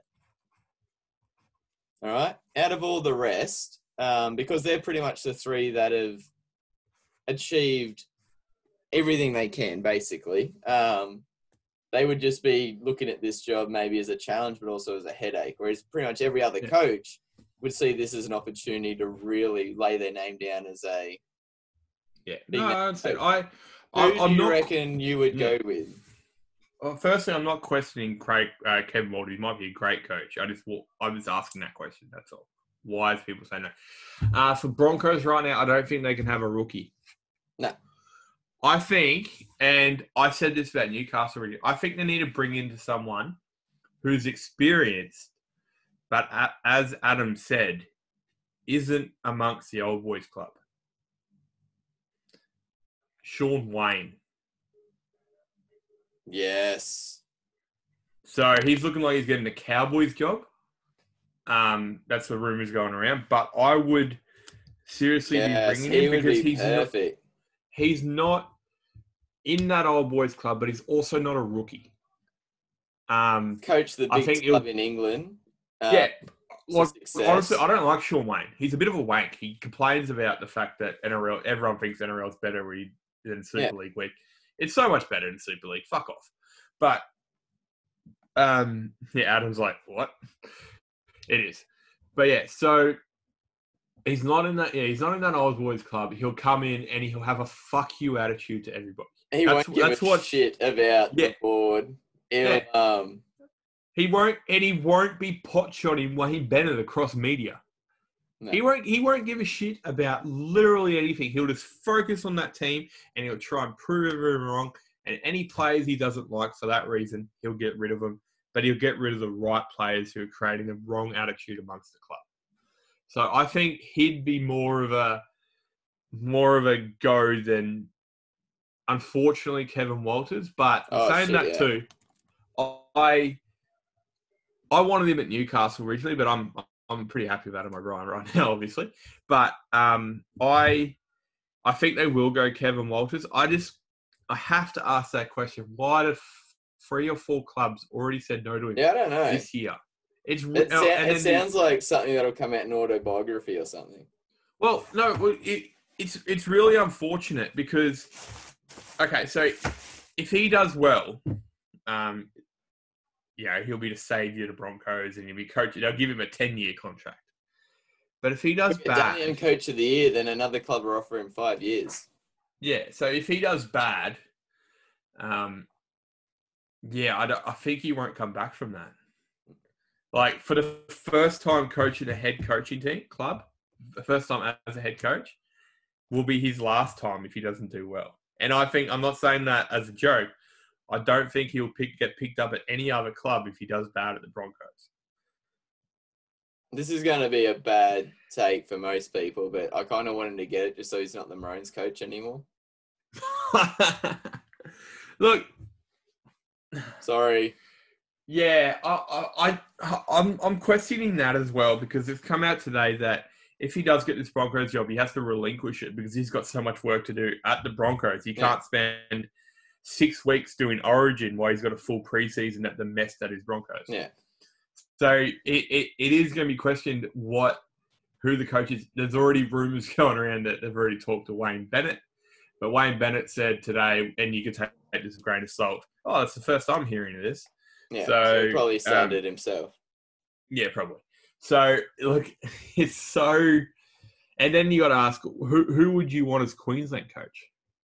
All right? Out of all the rest, um, because they're pretty much the three that have achieved everything they can, basically. Um, they would just be looking at this job maybe as a challenge, but also as a headache. Whereas pretty much every other Yeah. coach would see this as an opportunity to really lay their name down as a Yeah. Big No, name I understand. coach. I, Who I, do I'm you not. reckon you would Yeah. go with? Well, firstly, I'm not questioning Craig, uh, Kevin Walters. He might be a great coach. I just, I'm just asking that question. That's all. Why is people saying no? Uh, for Broncos right now, I don't think they can have a rookie. No. I think, and I said this about Newcastle already, I think they need to bring in someone who's experienced, but a- as Adam said, isn't amongst the old boys club. Sean Wayne. Yes. So he's looking like he's getting the Cowboys job. Um, that's the rumors going around. But I would seriously Yes, be bringing he him would because be he's not, perfect. he's not in that old boys club, but he's also not a rookie. Um, Coach the I big think club it'll- in England. Uh, yeah, to like success. honestly, I don't like Sean Wayne. He's a bit of a wank. He complains about the fact that N R L, everyone thinks N R L is better than Super Yeah. League week. It's so much better than Super League. Fuck off. But um, yeah, Adam's like, what? It is. But yeah, so he's not in that. Yeah, he's not in that old boys club. He'll come in and he'll have a fuck you attitude to everybody. He That's- won't give that's a what- shit about Yeah. the board. He'll, um, He won't, and he won't be pot-shotting Wayne Bennett across media. No. He won't. He won't give a shit about literally anything. He'll just focus on that team, and he'll try and prove everyone wrong. And any players he doesn't like for that reason, he'll get rid of them. But he'll get rid of the right players who are creating the wrong attitude amongst the club. So I think he'd be more of a more of a go than, unfortunately, Kevin Walters. But Oh, saying shit, that yeah. too, I I wanted him at Newcastle originally, but I'm I'm pretty happy about him at Ryan right now, obviously. But um, I I think they will go Kevin Walters. I just I have to ask that question: why did three or four clubs already said no to him Yeah, I don't know. this year? It's It, oh, sa- and it then sounds like something that'll come out in autobiography or something. Well, no, well, it, it's it's really unfortunate because, okay, so if he does well, um, yeah, he'll be the savior to Broncos and he'll be coaching. They'll give him a ten-year contract. But if he does If Damian bad, Coach of the Year, then another club will offer him five years. yeah, so if he does bad, um, yeah, I, don't, I think he won't come back from that. Like, for the first time coaching a head coaching team, club, the first time as a head coach, will be his last time if he doesn't do well. And I think, I'm not saying that as a joke, I don't think he'll pick, get picked up at any other club if he does bad at the Broncos. This is going to be a bad take for most people, but I kind of want him to get it just so he's not the Maroons coach anymore. Look, Sorry. yeah, I, I, I, I'm, I'm questioning that as well because it's come out today that if he does get this Broncos job, he has to relinquish it because he's got so much work to do at the Broncos. He can't Yeah. spend six weeks doing Origin while he's got a full preseason at the mess that is Broncos. Yeah. So it, it, it is going to be questioned what who the coach is. There's already rumors going around that they've already talked to Wayne Bennett. But Wayne Bennett said today, and you can take this with a grain of salt, oh, that's the first I'm hearing of this. Yeah. So, So he probably started um, it himself. Yeah, probably. So, look, it's so... And then you got to ask, who who would you want as Queensland coach?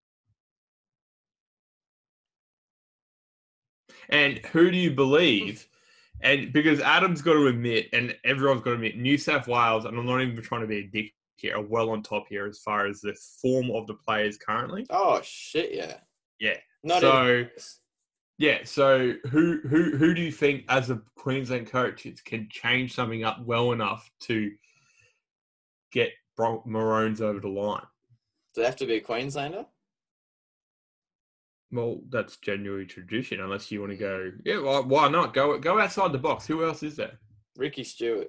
And who do you believe? And because Adam's got to admit, and everyone's got to admit, New South Wales, and I'm not even trying to be a dick here, are well on top here as far as the form of the players currently. Oh, shit, yeah. Yeah. Not So- even close. Yeah, so who who who do you think, as a Queensland coach, it can change something up well enough to get Bron- Maroons over the line? Do they have to be a Queenslander? Well, that's genuinely tradition. Unless you want to go, yeah, well, why not go go outside the box? Who else is there? Ricky Stewart.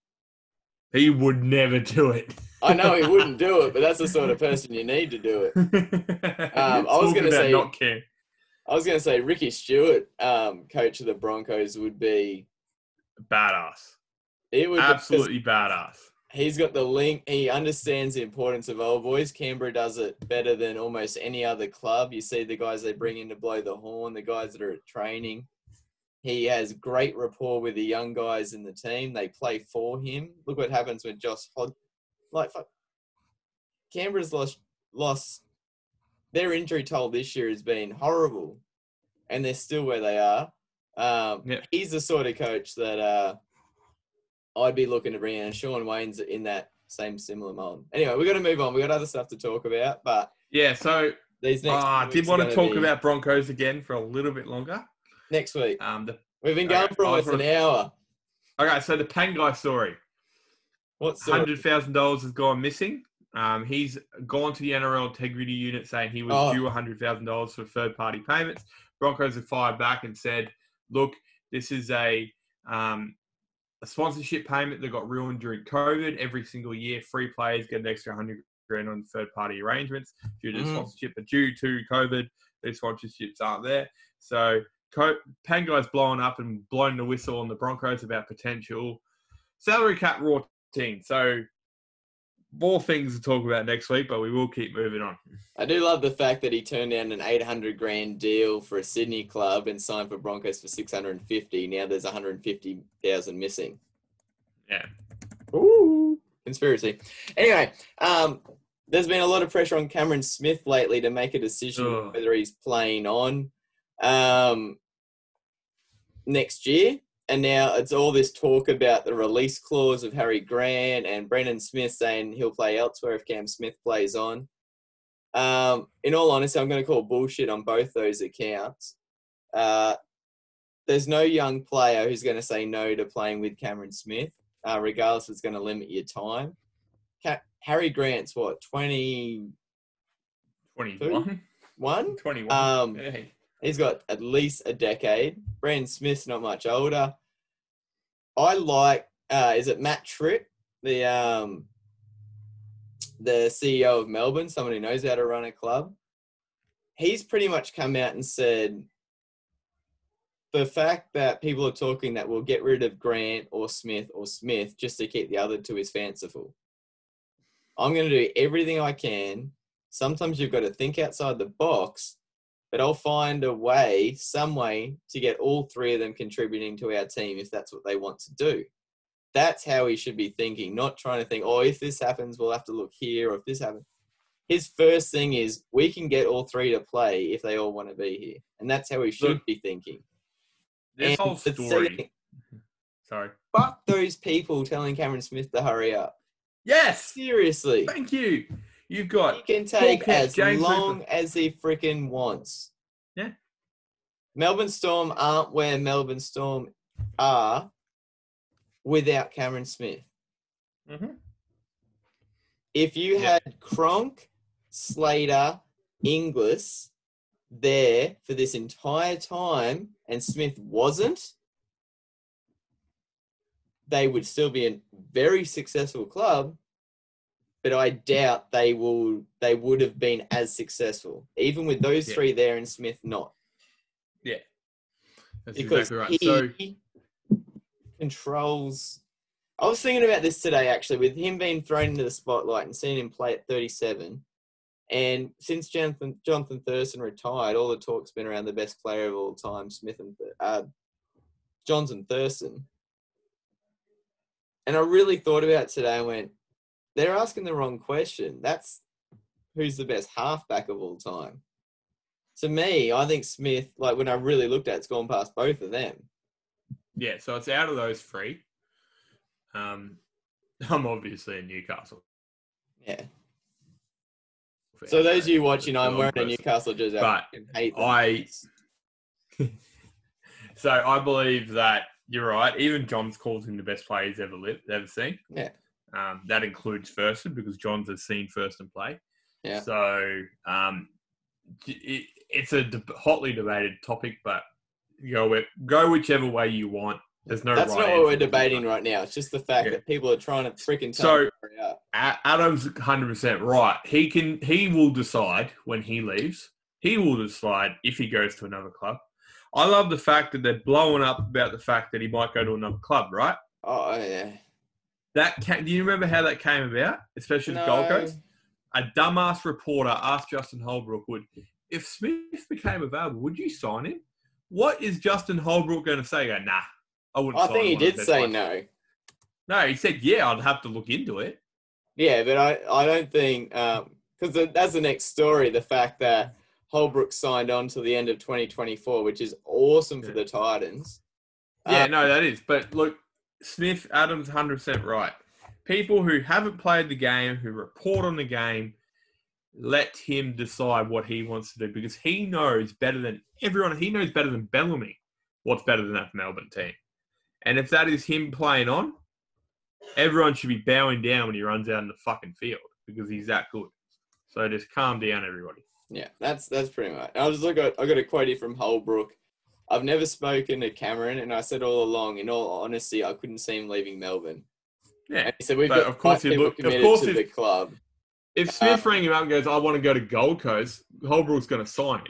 He would never do it. I know he wouldn't do it, but that's the sort of person you need to do it. Um, I was going to say, not care. I was going to say Ricky Stewart, um, coach of the Broncos, would be badass. It would absolutely badass. He's got the link. He understands the importance of old boys. Canberra does it better than almost any other club. You see the guys they bring in to blow the horn, the guys that are at training. He has great rapport with the young guys in the team. They play for him. Look what happens when Josh Hod... Like, fuck. Canberra's lost... lost. Their injury toll this year has been horrible. And they're still where they are. Um, yep. He's the sort of coach that uh, I'd be looking to bring in. And Sean Wayne's in that same similar mold. Anyway, we've got to move on. We've got other stuff to talk about. But yeah, so these next uh, I did want to talk be... about Broncos again for a little bit longer. Next week. Um, the, We've been going okay, for almost an hour. Okay, so the Pangai story. What story? one hundred thousand dollars has gone missing. Um, he's gone to the N R L integrity unit saying he was oh. due one hundred thousand dollars for third-party payments. Broncos have fired back and said, look, this is a um, a sponsorship payment that got ruined during COVID. Every single year, free players get an extra one hundred grand on third-party arrangements due to mm. sponsorship. But due to COVID, these sponsorships aren't there. So Pangai's blowing up and blowing the whistle on the Broncos about potential salary cap rorting. So more things to talk about next week, but we will keep moving on. I do love the fact that he turned down an eight hundred grand deal for a Sydney club and signed for Broncos for six hundred fifty. Now there's one hundred fifty thousand missing. Yeah. Ooh. Conspiracy. Anyway, um, there's been a lot of pressure on Cameron Smith lately to make a decision Ugh. whether he's playing on um, next year. And now it's all this talk about the release clause of Harry Grant and Brendan Smith saying he'll play elsewhere if Cam Smith plays on. Um, in all honesty, I'm going to call bullshit on both those accounts. Uh, there's no young player who's going to say no to playing with Cameron Smith, uh, regardless if it's going to limit your time. Ca- Harry Grant's what, twenty? twenty-one? One? twenty-one. Um, hey. He's got at least a decade. Brandon Smith's not much older. I like, uh, is it Matt Tripp, the um, the C E O of Melbourne, someone who knows how to run a club? He's pretty much come out and said the fact that people are talking that we'll get rid of Grant or Smith or Smith just to keep the other two is fanciful. I'm going to do everything I can. Sometimes you've got to think outside the box, but I'll find a way, some way, to get all three of them contributing to our team if that's what they want to do. That's how he should be thinking, not trying to think, oh, if this happens, we'll have to look here, or if this happens. His first thing is, we can get all three to play if they all want to be here. And that's how he should Look, be thinking. This and whole story... Thing, Sorry. Fuck those people telling Cameron Smith to hurry up. Yes! Seriously. Thank you. You've got... He can take Paul as James long Hooper. as he freaking wants. Yeah. Melbourne Storm aren't where Melbourne Storm are without Cameron Smith. Mm-hmm. If you Yeah. had Cronk, Slater, Inglis there for this entire time and Smith wasn't, they would still be a very successful club, but I doubt they will. They would have been as successful, even with those Yeah. three there and Smith not. Yeah. That's Because exactly right. he So, controls... I was thinking about this today, actually, with him being thrown into the spotlight and seeing him play at thirty-seven. And since Jonathan, Jonathan Thurston retired, all the talk's been around the best player of all time, Smith and uh, Johnson Thurston. And I really thought about it today and went, they're asking the wrong question. That's who's the best halfback of all time. To me, I think Smith, like when I really looked at it, it's gone past both of them. yeah, so it's out of those three. Um, I'm obviously in Newcastle. Yeah. So those of you watching, I'm wearing a Newcastle jersey. But I hate them. I... so I believe that you're right. Even Johns calls him the best player he's ever lived, ever seen. Yeah. Um, that includes Thurston because Johns has seen Thurston play. Yeah. So um, it, it's a de- hotly debated topic, but go with, go whichever way you want. There's no. That's right not what we're answer. debating right now. It's just the fact Yeah. that people are trying to freaking So up. A- Adam's one hundred percent right. He can. He will decide when he leaves. He will decide if he goes to another club. I love the fact that they're blowing up about the fact that he might go to another club, right? Oh yeah. That can, do you remember how that came about, especially No. the Gold Coast? A dumbass reporter asked Justin Holbrook, "Would if Smith became available, would you sign him?" What is Justin Holbrook going to say? Go, nah, I wouldn't. I sign think he one of did their say players." no. No, he said, "Yeah, I'd have to look into it." Yeah, but I, I don't think because um, that's the next story. The fact that Holbrook signed on to the end of twenty twenty-four, which is awesome for Yeah. the Titans. Yeah, Um, no, that is. But look, Smith, Adams, one hundred percent right. People who haven't played the game, who report on the game, let him decide what he wants to do because he knows better than everyone. He knows better than Bellamy what's better than that Melbourne team. And if that is him playing on, everyone should be bowing down when he runs out in the fucking field because he's that good. So just calm down, everybody. Yeah, that's that's pretty much. I was look at, I got a quote here from Holbrook. I've never spoken to Cameron, and I said all along, in all honesty, I couldn't see him leaving Melbourne. Yeah. And he said we've But got of course five he'd people look- of committed course to if- the club. If Smith Um, rang him up and goes, "I want to go to Gold Coast," Holbrook's going to sign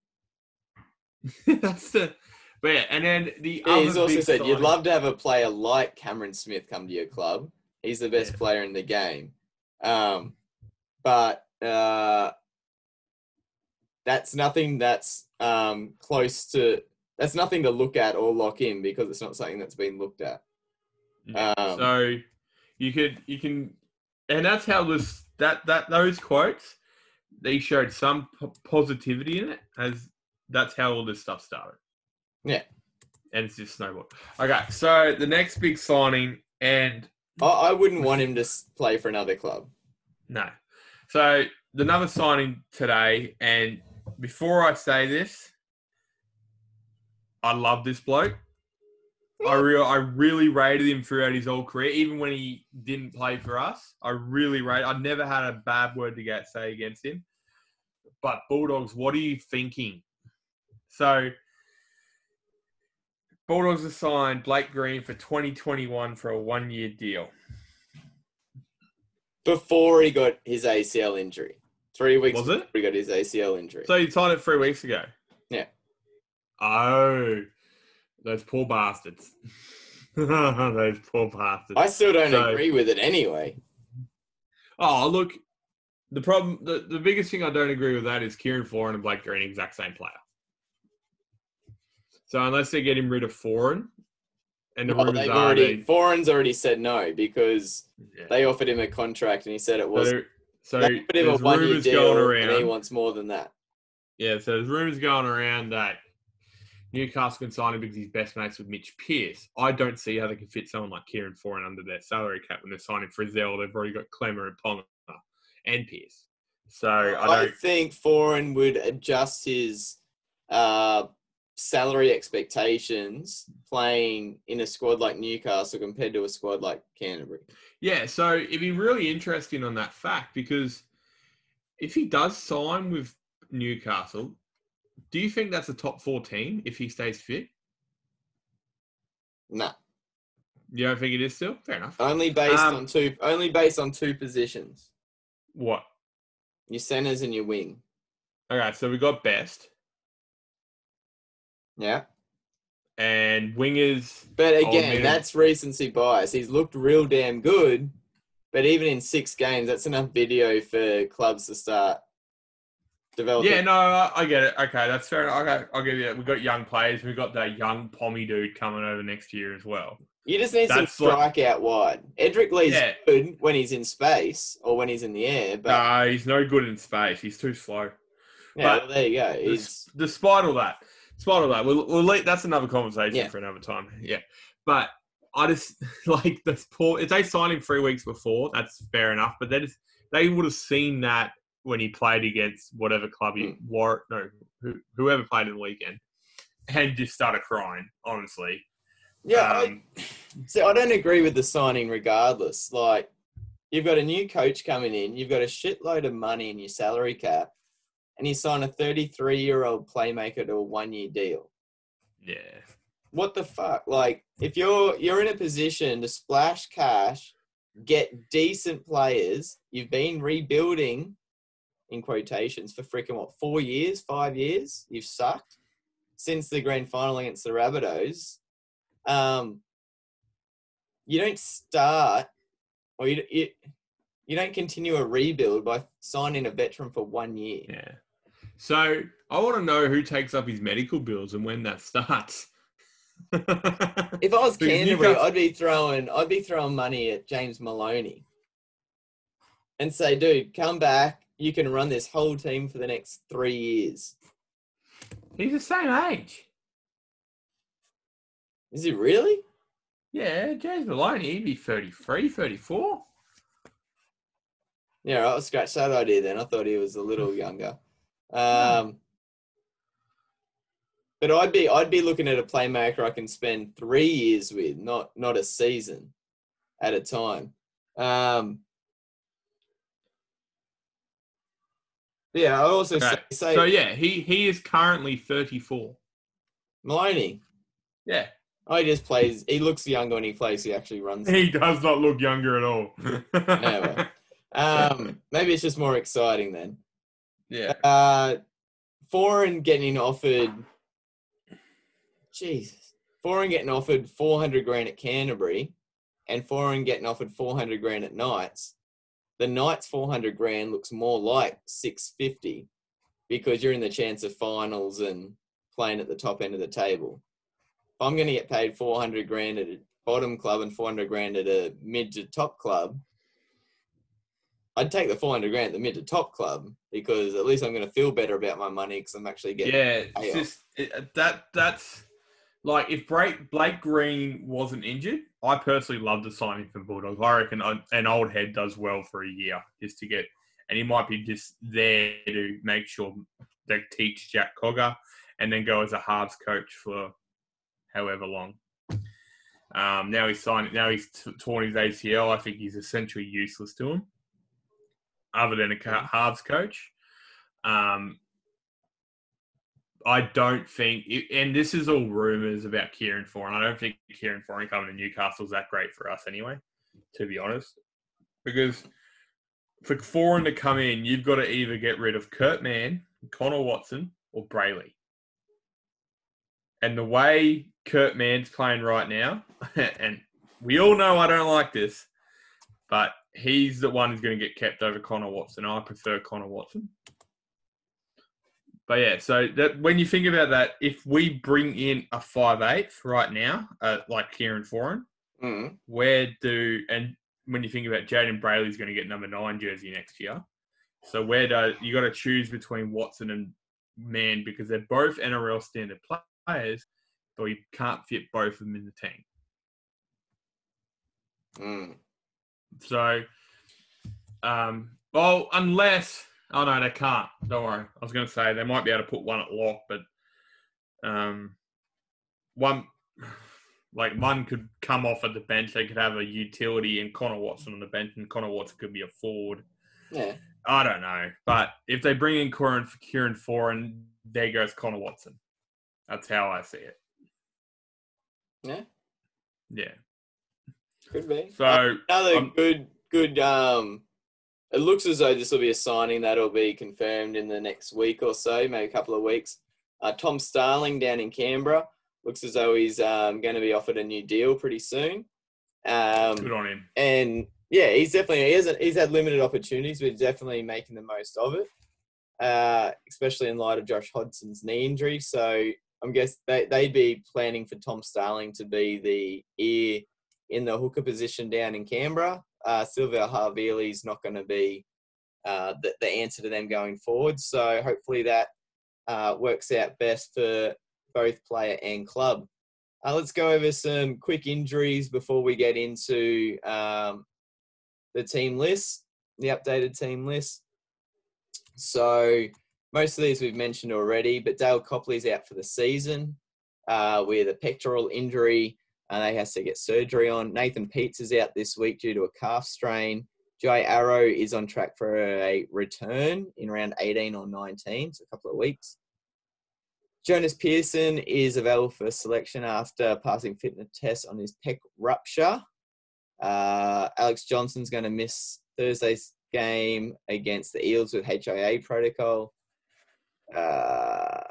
him. That's the. But yeah, and then the Yeah, other he's also big said you'd signing- love to have a player like Cameron Smith come to your club. He's the best Yeah. player in the game. Um, but uh, that's nothing that's um, close to. That's nothing to look at or lock in because it's not something that's been looked at. Yeah. Um, so you could you can, and that's how this that that those quotes they showed some p- positivity in it as that's how all this stuff started. Yeah. And it's just snowballed. Okay, so the next big signing, and I, I wouldn't want him to s- play for another club. no. So the another signing today, and before I say this, I love this bloke. I real I really rated him throughout his whole career, even when he didn't play for us. I really rate. I never had a bad word to get say against him. But Bulldogs, what are you thinking? So Bulldogs have signed Blake Green for twenty twenty-one for a one-year deal. Before he got his A C L injury. Three weeks Was it? before he got his A C L injury. So you signed it three weeks ago? Yeah. Oh, those poor bastards. Those poor bastards. I still don't So- agree with it anyway. Oh, look, the problem, the, the biggest thing I don't agree with that is Kieran Foran and Blake Green, exact same player. So unless they get him rid of Foran, and the Well, rumors they've are already, they, Foreign's already said no because yeah. they offered him a contract and he said it was. so, so They offered him a there's one-year rumors deal going and he around. wants more than that. Yeah, so there's rumors going around that Newcastle can sign him because he's best mates with Mitch Pearce. I don't see how they can fit someone like Kieran Foran under their salary cap when they're signing Frizzell. They've already got Clemmer and Ponga and Pearce. So I I, don't. think Foreign would adjust his uh, salary expectations playing in a squad like Newcastle compared to a squad like Canterbury. Yeah, so it'd be really interesting on that fact because if he does sign with Newcastle, do you think that's a top four team if he stays fit? Nah, You don't think it is still? Fair enough. only based Um, on two. Only based on two positions: What? your centers and your wing. Okay, so we got best Yeah, and wingers. but I'll again, admit it. that's recency bias. He's looked real damn good, but even in six games, that's enough video for clubs to start developing. Yeah, no, I, I get it. Okay, that's fair enough. Okay, I'll give you that. We've got young players. We've got that young Pommy dude coming over next year as well. You just need That's some what- strike out wide. Edric Lee's Yeah. good when he's in space or when he's in the air, but No, he's no good in space. He's too slow. yeah, but- well, there you go. Des- He's, Despite all that, despite all that, we'll, we'll leave, that's another conversation Yeah. for another time. Yeah, but I just like this poor. If they signed him three weeks before, that's fair enough. But they just, they would have seen that when he played against whatever club he Mm. war no who, whoever played in the weekend, and just started crying. Honestly, yeah. Um, I, see, I don't agree with the signing regardless. Like, you've got a new coach coming in, you've got a shitload of money in your salary cap, and you sign a thirty-three-year-old playmaker to a one-year deal. Yeah. What the fuck? Like, if you're you're in a position to splash cash, get decent players, you've been rebuilding, in quotations, for freaking, what, four years, five years? You've sucked since the grand final against the Rabbitohs. Um, you don't start, or you, you you don't continue a rebuild by signing a veteran for one year. Yeah. So I want to know who takes up his medical bills and when that starts. If I was Canterbury, I'd be throwing I'd be throwing money at James Maloney and say, dude, come back. You can run this whole team for the next three years. He's the same age. Is he really? Yeah, James Maloney, he'd be thirty-three, thirty-four. Yeah, I'll scratch that idea then. I thought he was a little younger. Um, but I'd be I'd be looking at a playmaker I can spend three years with, not not a season at a time. Um, yeah, I also Okay. say, say So yeah, he he is currently thirty-four. Maloney. Yeah. Oh, he just plays. He looks younger when he plays. He actually runs. He does not look younger at all. Yeah, well. Um, maybe it's just more exciting then. Yeah. Uh, Foreign getting offered. Jesus, Foreign getting offered four hundred grand at Canterbury, and Foreign getting offered four hundred grand at Knights. The Knights four hundred grand looks more like six fifty because you're in the chance of finals and playing at the top end of the table. If I'm going to get paid four hundred grand at a bottom club and four hundred grand at a mid to top club, I'd take the four hundred grand at the mid to top club because at least I'm going to feel better about my money because I'm actually getting Yeah, it's payoff. just it, that that's like if Blake, Blake Green wasn't injured, I personally love the signing for Bulldogs. I reckon an old head does well for a year just to get, and he might be just there to make sure they teach Jack Cogger and then go as a halves coach for however long. Um, now he's signed. Now he's t- torn his A C L. I think he's essentially useless to him, other than a ca- halves coach. Um, I don't think, and this is all rumours about Kieran Foran. I don't think Kieran Foran coming to Newcastle is that great for us anyway, to be honest. Because for Foran to come in, you've got to either get rid of Kurt Mann, Connor Watson, or Brayley. And the way Kurt Mann's playing right now, and we all know I don't like this, but he's the one who's going to get kept over Connor Watson. I prefer Connor Watson. But yeah, so that when you think about that, if we bring in a five eight right now, uh, like Kieran Foran, Mm. where do, and when you think about Jaden Brayley's going to get number nine jersey next year. So where do, you got to choose between Watson and Mann because they're both N R L standard players, but you can't fit both of them in the team. Mm. So, um, well, unless, oh no, they can't. Don't worry. I was going to say they might be able to put one at lock, but um, one, like one could come off at the bench. They could have a utility and Connor Watson on the bench, and Connor Watson could be a forward. Yeah. I don't know, but if they bring in Kieran, Kieran Foran, there goes Connor Watson. That's how I see it. Yeah. Yeah. Could be. So Uh, another um, good, good. Um, it looks as though this will be a signing that'll be confirmed in the next week or so, maybe a couple of weeks. Uh, Tom Starling down in Canberra looks as though he's um, going to be offered a new deal pretty soon. Um, good on him. And yeah, he's definitely he hasn't he's had limited opportunities, but he's definitely making the most of it. Uh, especially in light of Josh Hodgson's knee injury. So I'm guess they they'd be planning for Tom Starling to be the ear in the hooker position down in Canberra. Uh, Sylvia Havili's not going to be uh, the, the answer to them going forward. So hopefully that uh, works out best for both player and club. Uh, let's go over some quick injuries before we get into um, the team list, the updated team list. So most of these we've mentioned already, but Dale Copley's out for the season uh, with a pectoral injury. And he has to get surgery on. Nathan Peets is out this week due to a calf strain. Jai Arrow is on track for a return in round eighteen or nineteen, so a couple of weeks. Jonas Pearson is available for selection after passing fitness tests on his pec rupture. Uh, Alex Johnson's going to miss Thursday's game against the Eels with H I A protocol. Uh,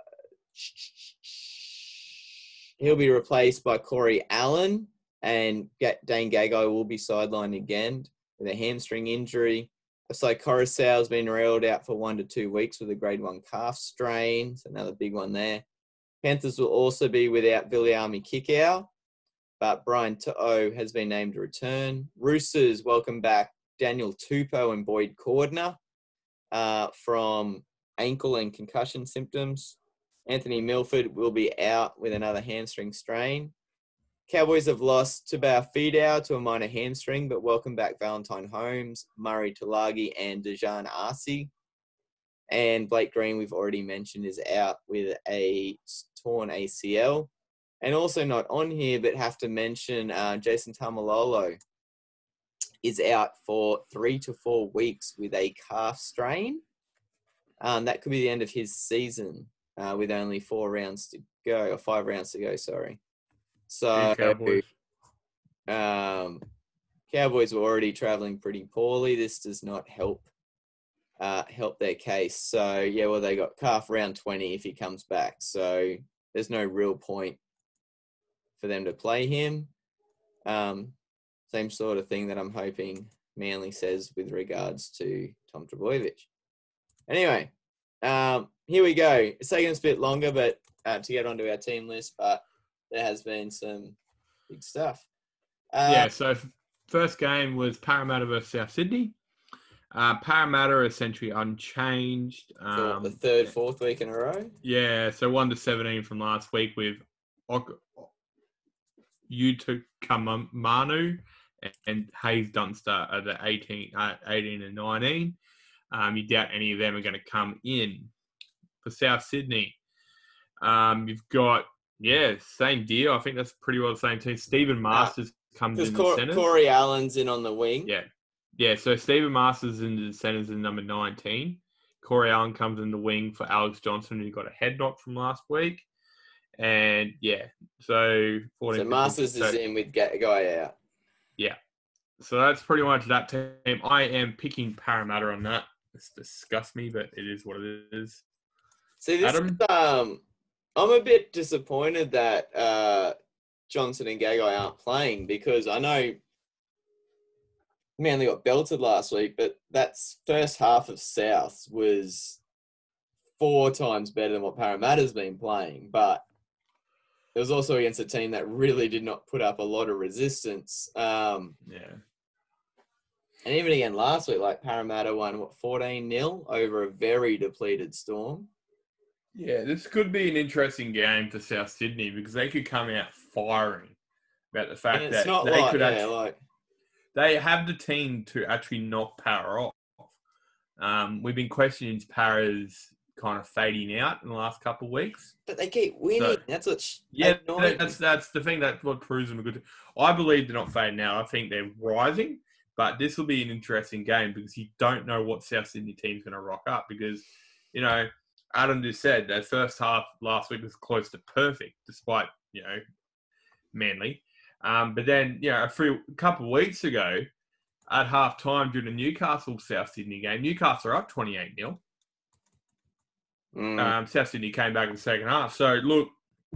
he'll be replaced by Corey Allen, and Dane Gagai will be sidelined again with a hamstring injury. So Coruscant has been ruled out for one to two weeks with a grade one calf strain. It's another big one there. Panthers will also be without Viliami Kikau, but Brian To'o has been named to return. Roosters welcome back Daniel Tupou and Boyd Cordner uh, from ankle and concussion symptoms. Anthony Milford will be out with another hamstring strain. Cowboys have lost Tubau Fidau to a minor hamstring, but welcome back Valentine Holmes, Murray Tulagi, and Dejan Arce. And Blake Green, we've already mentioned, is out with a torn A C L. And also not on here, but have to mention uh, Jason Tamalolo is out for three to four weeks with a calf strain. Um, that could be the end of his season uh, with only four rounds to go, or five rounds to go, sorry. So, Cowboys. Um, Cowboys were already traveling pretty poorly. This does not help uh, help their case. So, yeah, well, they got calf round twenty if he comes back. So, there's no real point for them to play him. Um, same sort of thing that I'm hoping Manly says with regards to Tom Trbojevic. Anyway, um, here we go. It's taking us a bit longer but uh, to get onto our team list, but there has been some big stuff. Uh, yeah, so f- first game was Parramatta versus South Sydney. Uh, Parramatta essentially unchanged. For Um, the third, fourth week in a row. Yeah, so one to seventeen from last week with ok- Utukamanu and Hayes Dunster at the eighteen, uh, eighteen and nineteen. Um, you doubt any of them are going to come in. For South Sydney, um, you've got, yeah, same deal. I think that's pretty well the same team. Stephen Masters uh, comes in Cor- the centres. Corey Allen's in on the wing. Yeah. Yeah, so Stephen Masters in the centres in number nineteen. Corey Allen comes in the wing for Alex Johnson, who got a head knock from last week. And, yeah, so... fourteen, So Masters fifteen, is so, in with Guy out. Yeah. So that's pretty much that team. I am picking Parramatta on that. This disgusts me, but it is what it is. See, this Adam? is, um, I'm a bit disappointed that uh, Johnson and Gagai aren't playing because I know Manly got belted last week, but that first half of South was four times better than what Parramatta's been playing. But it was also against a team that really did not put up a lot of resistance. Um, Yeah. And even again last week, like Parramatta won, what, fourteen nil over a very depleted Storm. Yeah, this could be an interesting game for South Sydney because they could come out firing about the fact And it's that not they like, could yeah, actually, like... they have the team to actually knock Para off. Um, we've been questioning Para's kind of fading out in the last couple of weeks. But they keep winning. So, that's what's yeah, annoying. that's that's the thing. That's what proves them a good team. I believe they're not fading out. I think they're rising. But this will be an interesting game because you don't know what South Sydney team's going to rock up because, you know, Adam just said that first half last week was close to perfect despite, you know, Manly. Um, but then, you know, a, few, a couple of weeks ago at half time during the Newcastle-South Sydney game, Newcastle are up twenty-eight nil. Mm. Um, South Sydney came back in the second half. So, look,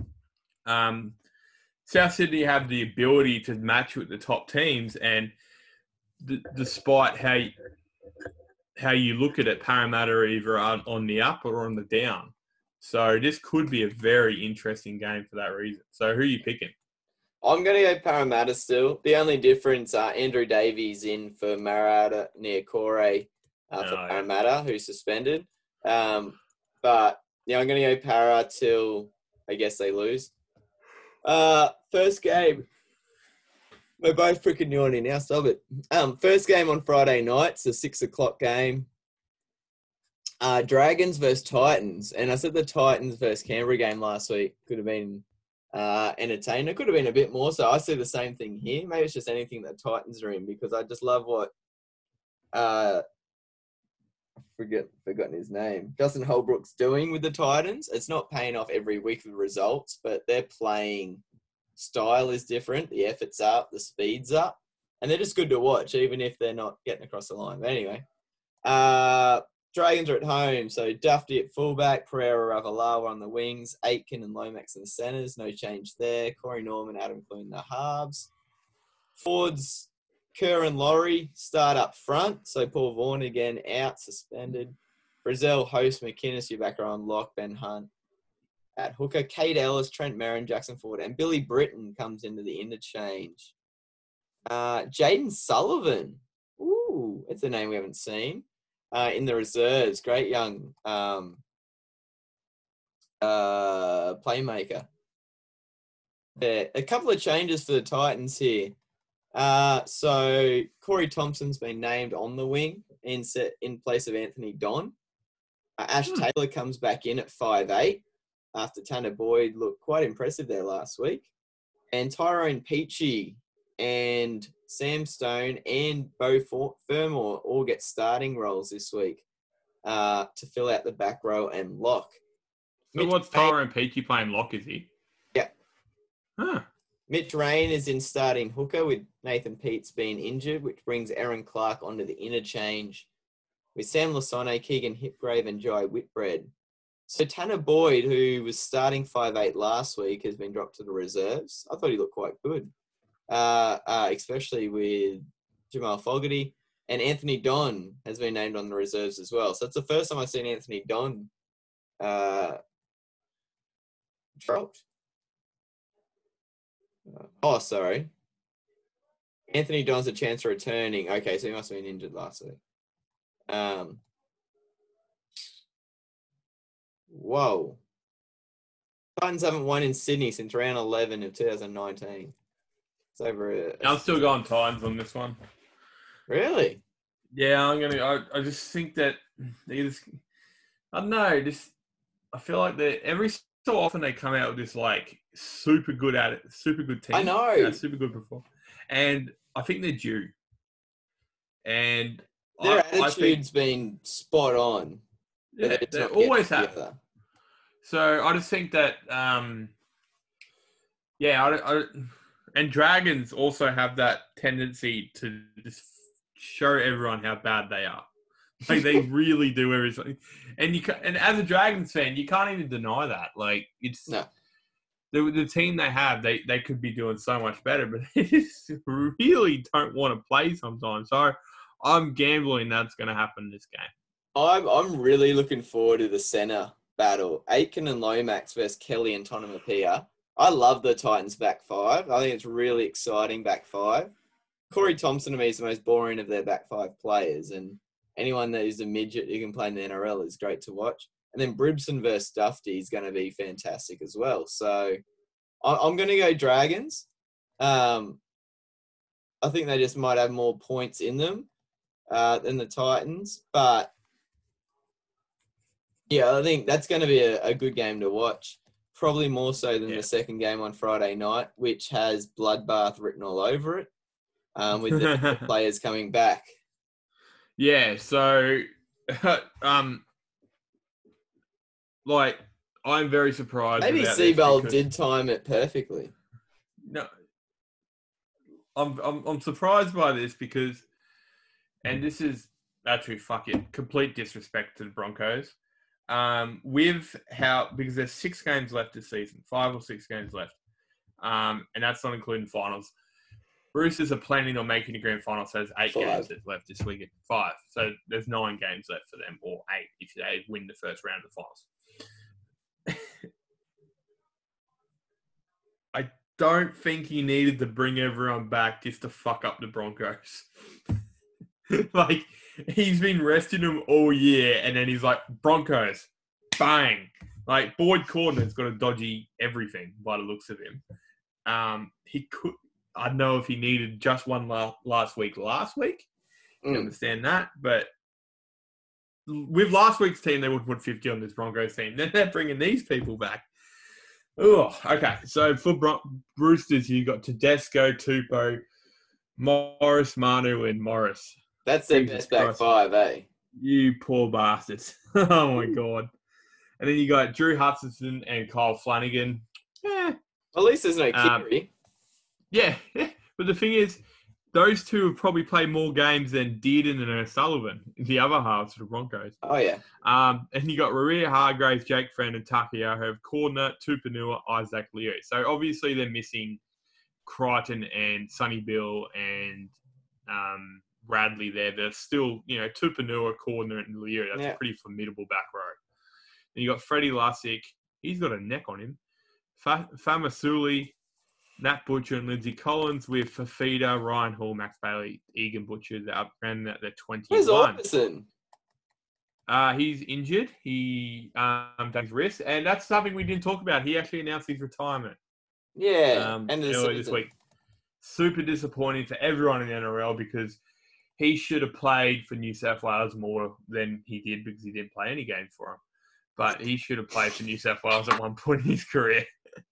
um, South Sydney have the ability to match with the top teams and d- despite how you, how you look at it, Parramatta are either on, on the up or on the down. So this could be a very interesting game for that reason. So who are you picking? I'm going to go Parramatta still. The only difference, uh, Andrew Davies in for Marata Niokore uh, for Oh, yeah. Parramatta, who's suspended. Um, but, yeah, I'm going to go Para till, I guess, they lose. Uh, first game. We're both freaking yawning now. Stop it. Um, first game on Friday night. It's a six o'clock game. Uh, Dragons versus Titans. And I said the Titans versus Canberra game last week could have been uh, entertaining. It could have been a bit more. So I see the same thing here. Maybe it's just anything that Titans are in because I just love what uh, forget forgotten his name, Justin Holbrook's doing with the Titans. It's not paying off every week with results, but their playing style is different. The effort's up, the speed's up, and they're just good to watch, even if they're not getting across the line. But anyway, uh, Dragons are at home, so Dufty at fullback, Pereira, Ravalawa on the wings, Aitken and Lomax in the centres, no change there. Corey Norman, Adam Clune, the halves. Forwards, Kerr and Laurie start up front, so Paul Vaughan again out, suspended. Brazil, Host, McInnes, you back on lock, Ben Hunt at hooker. Kate Ellis, Trent Merrin, Jackson Ford, and Billy Britton comes into the interchange. Uh, Jaden Sullivan, ooh, it's a name we haven't seen. Uh, in the reserves, great young um, uh, playmaker. Yeah, a couple of changes for the Titans here. Uh, so Corey Thompson's been named on the wing in set, in place of Anthony Don. Uh, Ash hmm. Taylor comes back in at five eight after Tanner Boyd looked quite impressive there last week. And Tyrone Peachy and Sam Stone and Beau Fermor all get starting roles this week uh, to fill out the back row and lock. So Mitch what's Tyrone Peachy playing lock, is he? Yeah. Huh. Mitch Rain is in starting hooker with Nathan Peets being injured, which brings Aaron Clark onto the interchange with Sam Lasone, Keegan Hipgrave and Jai Whitbread. So Tanner Boyd, who was starting five eight last week, has been dropped to the reserves. I thought he looked quite good. Uh, uh, especially with Jamal Fogarty. And Anthony Don has been named on the reserves as well. So it's the first time I've seen Anthony Don uh, dropped. Oh, sorry. Anthony Don's a chance for returning. Okay, so he must have been injured last week. Um, whoa. Titans haven't won in Sydney since round eleven of two thousand nineteen. Over a, a I'm still going Titans on this one. Really? Yeah, I'm gonna. I, I just think that they just. I don't know. Just I feel like they every so often they come out with this like super good at it, super good team. I know. Yeah, super good performance, and I think they're due. And their I, attitude's I think, been spot on. Yeah, they always have. Together. So I just think that. Um, yeah, I. I And Dragons also have that tendency to just show everyone how bad they are. Like they really do everything. And you can, and as a Dragons fan, you can't even deny that. Like it's no. the the team they have, they, they could be doing so much better, but they just really don't want to play sometimes. So I'm gambling that's going to happen in this game. I'm I'm really looking forward to the center battle. Aitken and Lomax versus Kelly and Tonamapia. I love the Titans back five. I think it's really exciting back five. Corey Thompson to me is the most boring of their back five players, and anyone that is a midget who can play in the N R L is great to watch. And then Bribson versus Dufty is going to be fantastic as well. So I'm going to go Dragons. Um, I think they just might have more points in them uh, than the Titans, but yeah, I think that's going to be a, a good game to watch. Probably more so than yeah. the second game on Friday night, which has bloodbath written all over it, um, with the, the players coming back. Yeah, so, um, like, I'm very surprised. Maybe Seabold did time it perfectly. No, I'm, I'm I'm surprised by this because, and this is actually fuck it, complete disrespect to the Broncos. Um, with how, because there's six games left this season, five or six games left, um, and that's not including finals. Roosters are planning on making the grand final, so there's eight five. games left this weekend. Five. So there's nine games left for them, or eight if they win the first round of the finals. I don't think he needed to bring everyone back just to fuck up the Broncos. Like, he's been resting them all year, and then he's like, Broncos, bang. Like, Boyd Cordner's got a dodgy everything by the looks of him. Um, he could, I don't know if he needed just one la- last week last week. I mm. understand that. But with last week's team, they would put fifty on this Broncos team. Then they're bringing these people back. Oh, okay. So for Bron- Roosters, you got Tedesco, Tupou, Morris, Manu, and Morris. That's their Jesus best back Christ. five, eh? You poor bastards. Oh, my God. And then you got Drew Hutchinson and Kyle Flanagan. Yeah. At least there's no Um, Kiri. Yeah, yeah. But the thing is, those two have probably played more games than Dearden and O'Sullivan, the other halves of the Broncos. Oh, yeah. Um, and you got Maria Hargraves, Jake Friend, and Takiaho, Cordner, Tupanua, Isaac Leo. So obviously they're missing Crichton and Sonny Bill and um, Radley there. They're still, you know, Tupanua, Cordner, and Leo. That's Yeah. a pretty formidable back row. And you got Freddie Lussick. He's got a neck on him. Fa- Famasuli, Nat Butcher, and Lindsay Collins with Fafita, Ryan Hall, Max Bailey, Egan Butcher. They're up around at the Where's twenty-one. Orpison? Uh, he's injured. He um, done his wrist, and that's something we didn't talk about. He actually announced his retirement Yeah. um, End of the earlier this season. week. Super disappointing for everyone in the N R L because he should have played for New South Wales more than he did because he didn't play any games for them. But he should have played for New South Wales at one point in his career.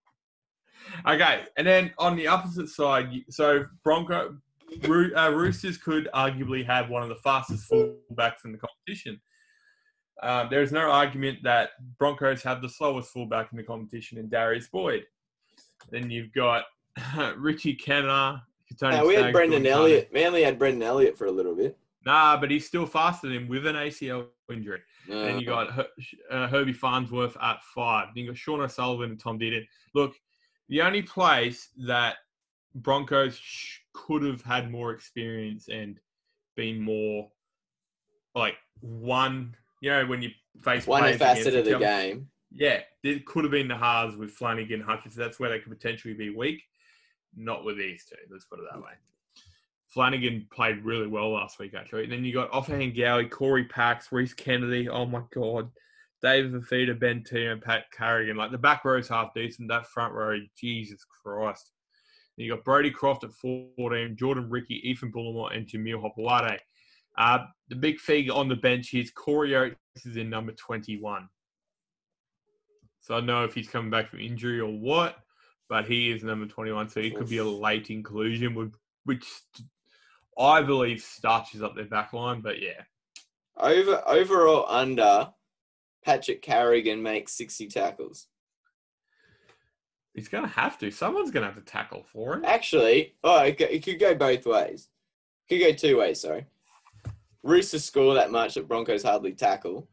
Okay, and then on the opposite side, so Bronco Roo- uh, Roosters could arguably have one of the fastest fullbacks in the competition. Um, there is no argument that Broncos have the slowest fullback in the competition in Darius Boyd. Then you've got Richie Kenner. No, we had Brendan Elliott. Manly had Brendan Elliott for a little bit. Nah, but he's still faster than him with an A C L injury. No. And then you got Her- uh, Herbie Farnsworth at five. Then you got Sean O'Sullivan and Tom Dearden. Look, the only place that Broncos sh- could have had more experience and been more like one, you know, when you face One players facet against of the each other. game. Yeah, it could have been the halves with Flanagan, Hutchinson. That's where they could potentially be weak. Not with these two. Let's put it that way. Flanagan played really well last week, actually. And then you got Offhand Gowie, Corey Pax, Reece Kennedy. Oh, my God. David Fafita, Ben T, and Pat Carrigan. Like, the back row's half decent. That front row, Jesus Christ. Then you got Brody Croft at fourteen, Jordan Ricky, Ethan Bullimore, and Jamil Hopewade. Uh, the big figure on the bench is Corey Oates is in number twenty-one. So I don't know if he's coming back from injury or what, but he is number twenty-one. So he could be a late inclusion, with, which I believe starches up their back line. But yeah. Over overall under, Patrick Carrigan makes sixty tackles. He's going to have to. Someone's going to have to tackle for him. Actually, oh, it, it could go both ways. It could go two ways, sorry. Roosters score that much that Broncos hardly tackle.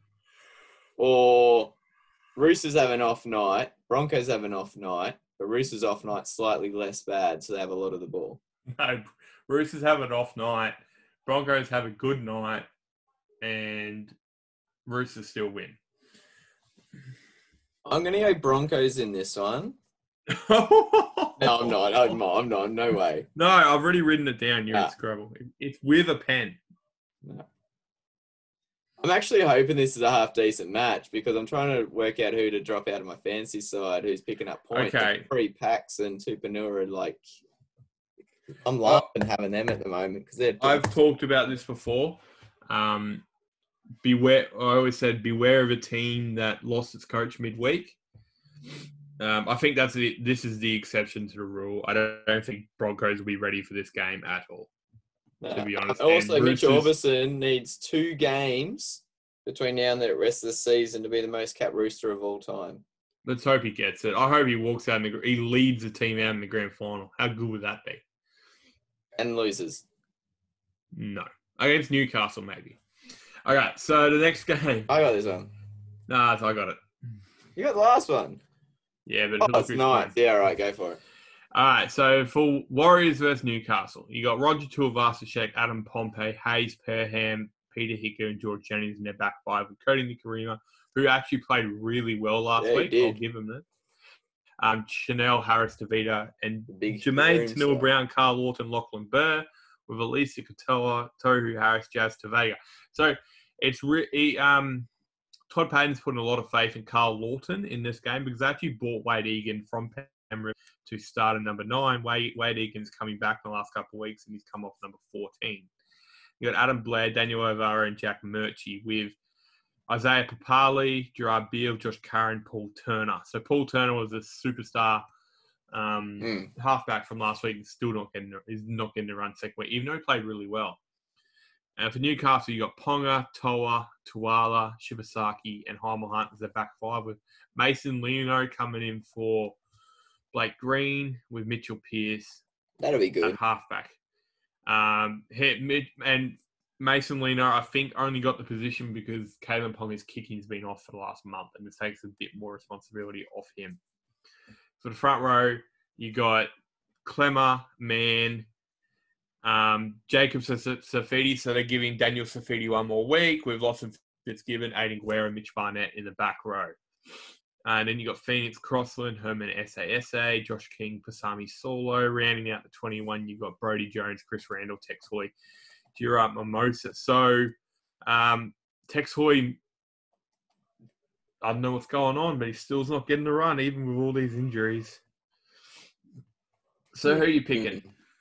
Or Roosters have an off night, Broncos have an off night, but Roosters off night slightly less bad, so they have a lot of the ball. No, Roosters have an off night. Broncos have a good night. And Roosters still win. I'm going to go Broncos in this one. no, No, I'm not. I'm not. I'm not. No way. No, I've already written it down. You're Ah. in Scrabble. It's with a pen. No. I'm actually hoping this is a half decent match because I'm trying to work out who to drop out of my fantasy side, who's picking up points. Okay. Three packs and Tupanua are like, I'm laughing having them at the moment because they're. I've talked about this before. Um, beware. I always said beware of a team that lost its coach midweek. Um, I think that's the, this is the exception to the rule. I don't, I don't think Broncos will be ready for this game at all. To be honest. Also, And Mitch Roosters- Orbison needs two games between now and the rest of the season to be the most capped Rooster of all time. Let's hope he gets it. I hope he walks out and the, he leads the team out in the grand final. How good would that be? And loses. No. Against Newcastle, maybe. All right, so the next game. I got this one. Nah, I got it. You got the last one. Yeah, but Oh, it's who's nice. playing? Yeah, all right, go for it. All right, so for Warriors versus Newcastle, you got Roger Tuivasa-Sheck, Adam Pompey, Hayes Perham, Peter Hicker, and George Jennings in their back five, with Cody Nikorima, who actually played really well last Yeah, he week. did. I'll give him that. Um, Chanel Harris-Davida, and The big Jermaine room Tanil side. Brown, Carl Lawton, Lachlan Burr, with Alicia Katoa, Tohu Harris, Jazz Tavega. So it's really um, Todd Payton's putting a lot of faith in Carl Lawton in this game because they actually bought Wade Egan from Penrith to start at number nine. Wade, Wade Egan's coming back in the last couple of weeks and he's come off number fourteen. You got Adam Blair, Daniel O'Vara, and Jack Murchie with Isaiah Papali, Gerard Beale, Josh Curran, Paul Turner. So Paul Turner was a superstar um, Mm. halfback from last week and still not getting is not getting the run second week, even though he played really well. And for Newcastle, you got Ponga, Toa, Tuala, Shibasaki, and Heimel Hunt as their back five, with Mason Leno coming in for Blake Green, with Mitchell Pearce That'll be at good. halfback. Um, he- and Mason Leno, I think, only got the position because Kalen Ponga's kicking's been off for the last month, and it takes a bit more responsibility off him. For the front row, you got Clemmer, Mann, um, Jacob Safidi. So they're giving Daniel Safidi one more week with Lawson Fitzgibbon, Aiden Guerra, and Mitch Barnett in the back row. And then you got Phoenix Crossland, Herman S A S A, Josh King, Pasami Solo. Rounding out the twenty-one, you've got Brody Jones, Chris Randall, Tex Hoy, Gerard Mimosa. So um, Tex Hoy, I don't know what's going on, but he still's not getting the run, even with all these injuries. So who are you picking?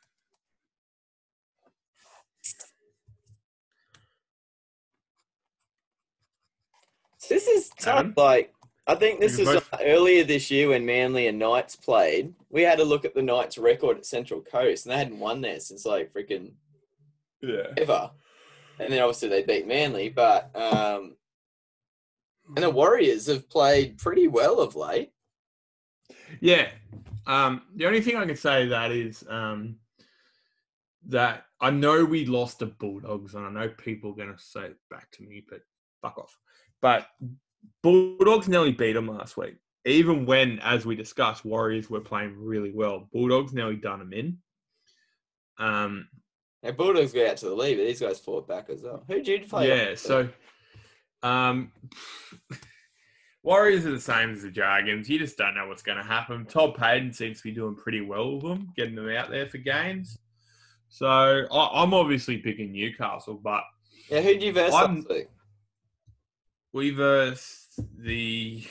This is tough. Adam? Like, I think this You is both- earlier this year when Manly and Knights played. We had a look at the Knights' record at Central Coast, and they hadn't won there since like freaking Yeah. ever. And then obviously they beat Manly, but um, and the Warriors have played pretty well of late. Yeah. Um, the only thing I can say that is um, that I know we lost the Bulldogs, and I know people are going to say it back to me, but fuck off. But Bulldogs nearly beat them last week. Even when, as we discussed, Warriors were playing really well. Bulldogs nearly done them in. Um, Now, Bulldogs got out to the lead, but these guys fought back as well. Who did you play? yeah, so um, Warriors are the same as the Dragons. You just don't know what's going to happen. Todd Payton seems to be doing pretty well with them, getting them out there for games. So I, I'm obviously picking Newcastle, but Yeah, who did you verse I'm- last week? we versed the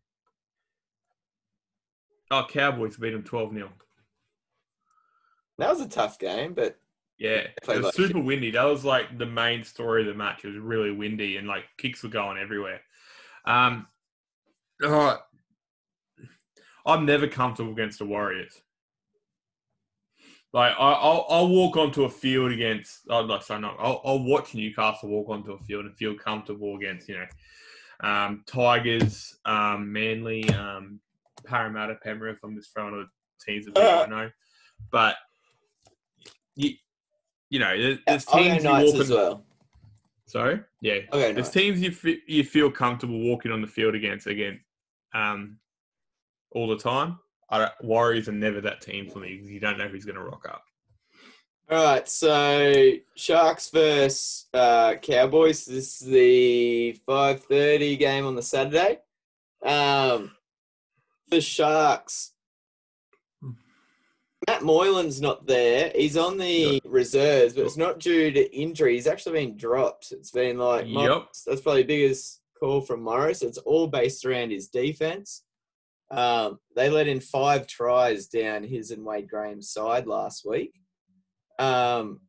oh Cowboys beat them twelve nil. That was a tough game, but Yeah, Played it was like super windy. That was like the main story of the match. It was really windy and like kicks were going everywhere. Um, oh, I'm never comfortable against the Warriors. Like I, I'll, I'll walk onto a field against. Oh, no, sorry, no. I'll, I'll watch Newcastle walk onto a field and feel comfortable against you know, um, Tigers, um, Manly, um, Parramatta, Penrith. I'm just throwing the teams that Uh, I know, but you, you know, there's, yeah, there's I'll go teams you Knights walk as on. well. Sorry, yeah. Okay, There's nice. teams you fe- you feel comfortable walking on the field against again, um, all the time. I don't, Warriors are never that team for me because you don't know who's going to rock up. All right, so Sharks versus uh, Cowboys. This is the five thirty game on the Saturday. Um, the Sharks, Matt Moylan's not there. He's on the reserves, but it's not due to injury. He's actually been dropped. It's been like, Yep. that's probably the biggest call from Morris. It's all based around his defense. Um, they let in five tries down his and Wade Graham's side last week. Um,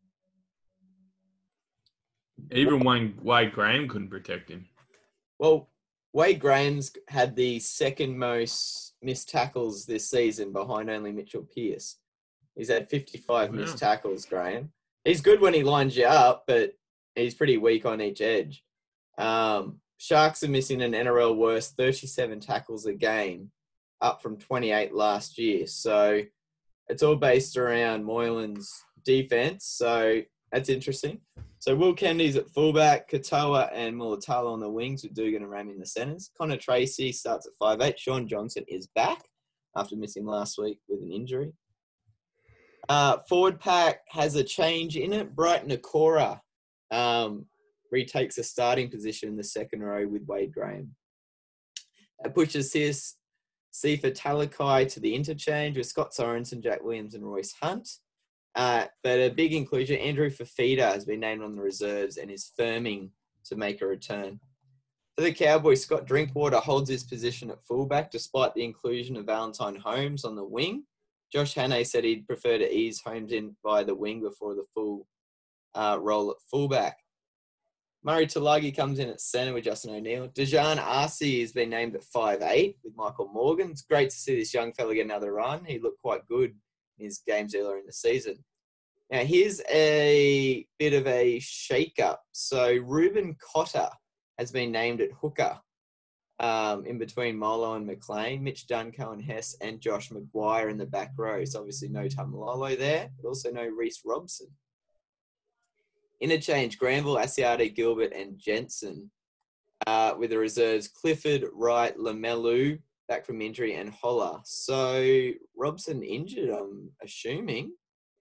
Even when Wade Graham couldn't protect him. well, Wade Graham's had the second most missed tackles this season behind only Mitchell Pearce. He's had fifty-five Wow. missed tackles, Graham. He's good when he lines you up, but he's pretty weak on each edge. Um, Sharks are missing an N R L worst thirty-seven tackles a game, up from twenty-eight last year. So it's all based around Moylan's defense. So that's interesting. So Will Kennedy's at fullback, Katoa and Mulatalo on the wings with Dugan and Ram in the centres. Connor Tracy starts at five eight. Sean Johnson is back after missing last week with an injury. Uh, forward pack has a change in it. Brighton Okora um, retakes a starting position in the second row with Wade Graham. That pushes his Sifa Talakai to the interchange with Scott Sorensen, Jack Williams and Royce Hunt. Uh, but a big inclusion, Andrew Fafita has been named on the reserves and is firming to make a return. For the Cowboys, Scott Drinkwater holds his position at fullback despite the inclusion of Valentine Holmes on the wing. Josh Hannay said he'd prefer to ease Holmes in by the wing before the full uh, role at fullback. Murray Talagi comes in at centre with Justin O'Neill. Dejan Arce has been named at five eight with Michael Morgan. It's great to see this young fella get another run. He looked quite good in his games earlier in the season. Now, here's a bit of a shake-up. So, Ruben Cotter has been named at hooker um, in between Molo and McLean. Mitch Dunn, Cohen Hess, and Josh Maguire in the back row. So, obviously, no Tamalolo there, but also no Reece Robson. Interchange, Granville, Asiata, Gilbert, and Jensen. Uh, with the reserves, Clifford, Wright, Lamelu, back from injury, and Holler. So, Robson injured, I'm assuming.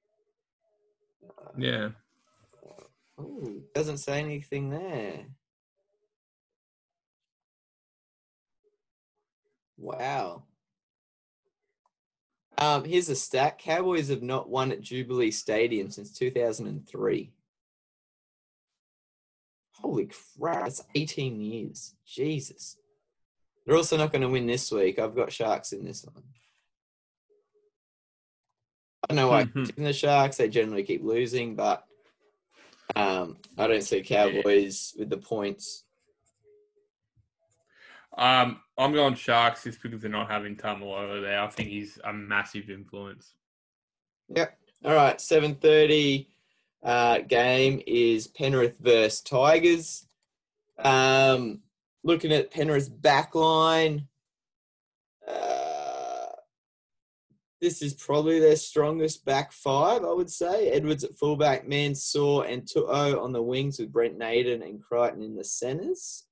Yeah. Oh, doesn't say anything there. Wow. Um, here's a stat. Cowboys have not won at Jubilee Stadium since two thousand three. Holy crap, that's eighteen years. Jesus. They're also not going to win this week. I've got Sharks in this one. I don't know why I'm tipping the Sharks. They generally keep losing, but um, I don't see Cowboys with the points. Um, I'm going Sharks just because they're not having Tamalolo there. I think he's a massive influence. Yep. All right, seven thirty. Uh, game is Penrith versus Tigers. Um, looking at Penrith's back line, uh, this is probably their strongest back five, I would say. Edwards at fullback, Mansour and Tu'o on the wings with Brent Naden and Crichton in the centres.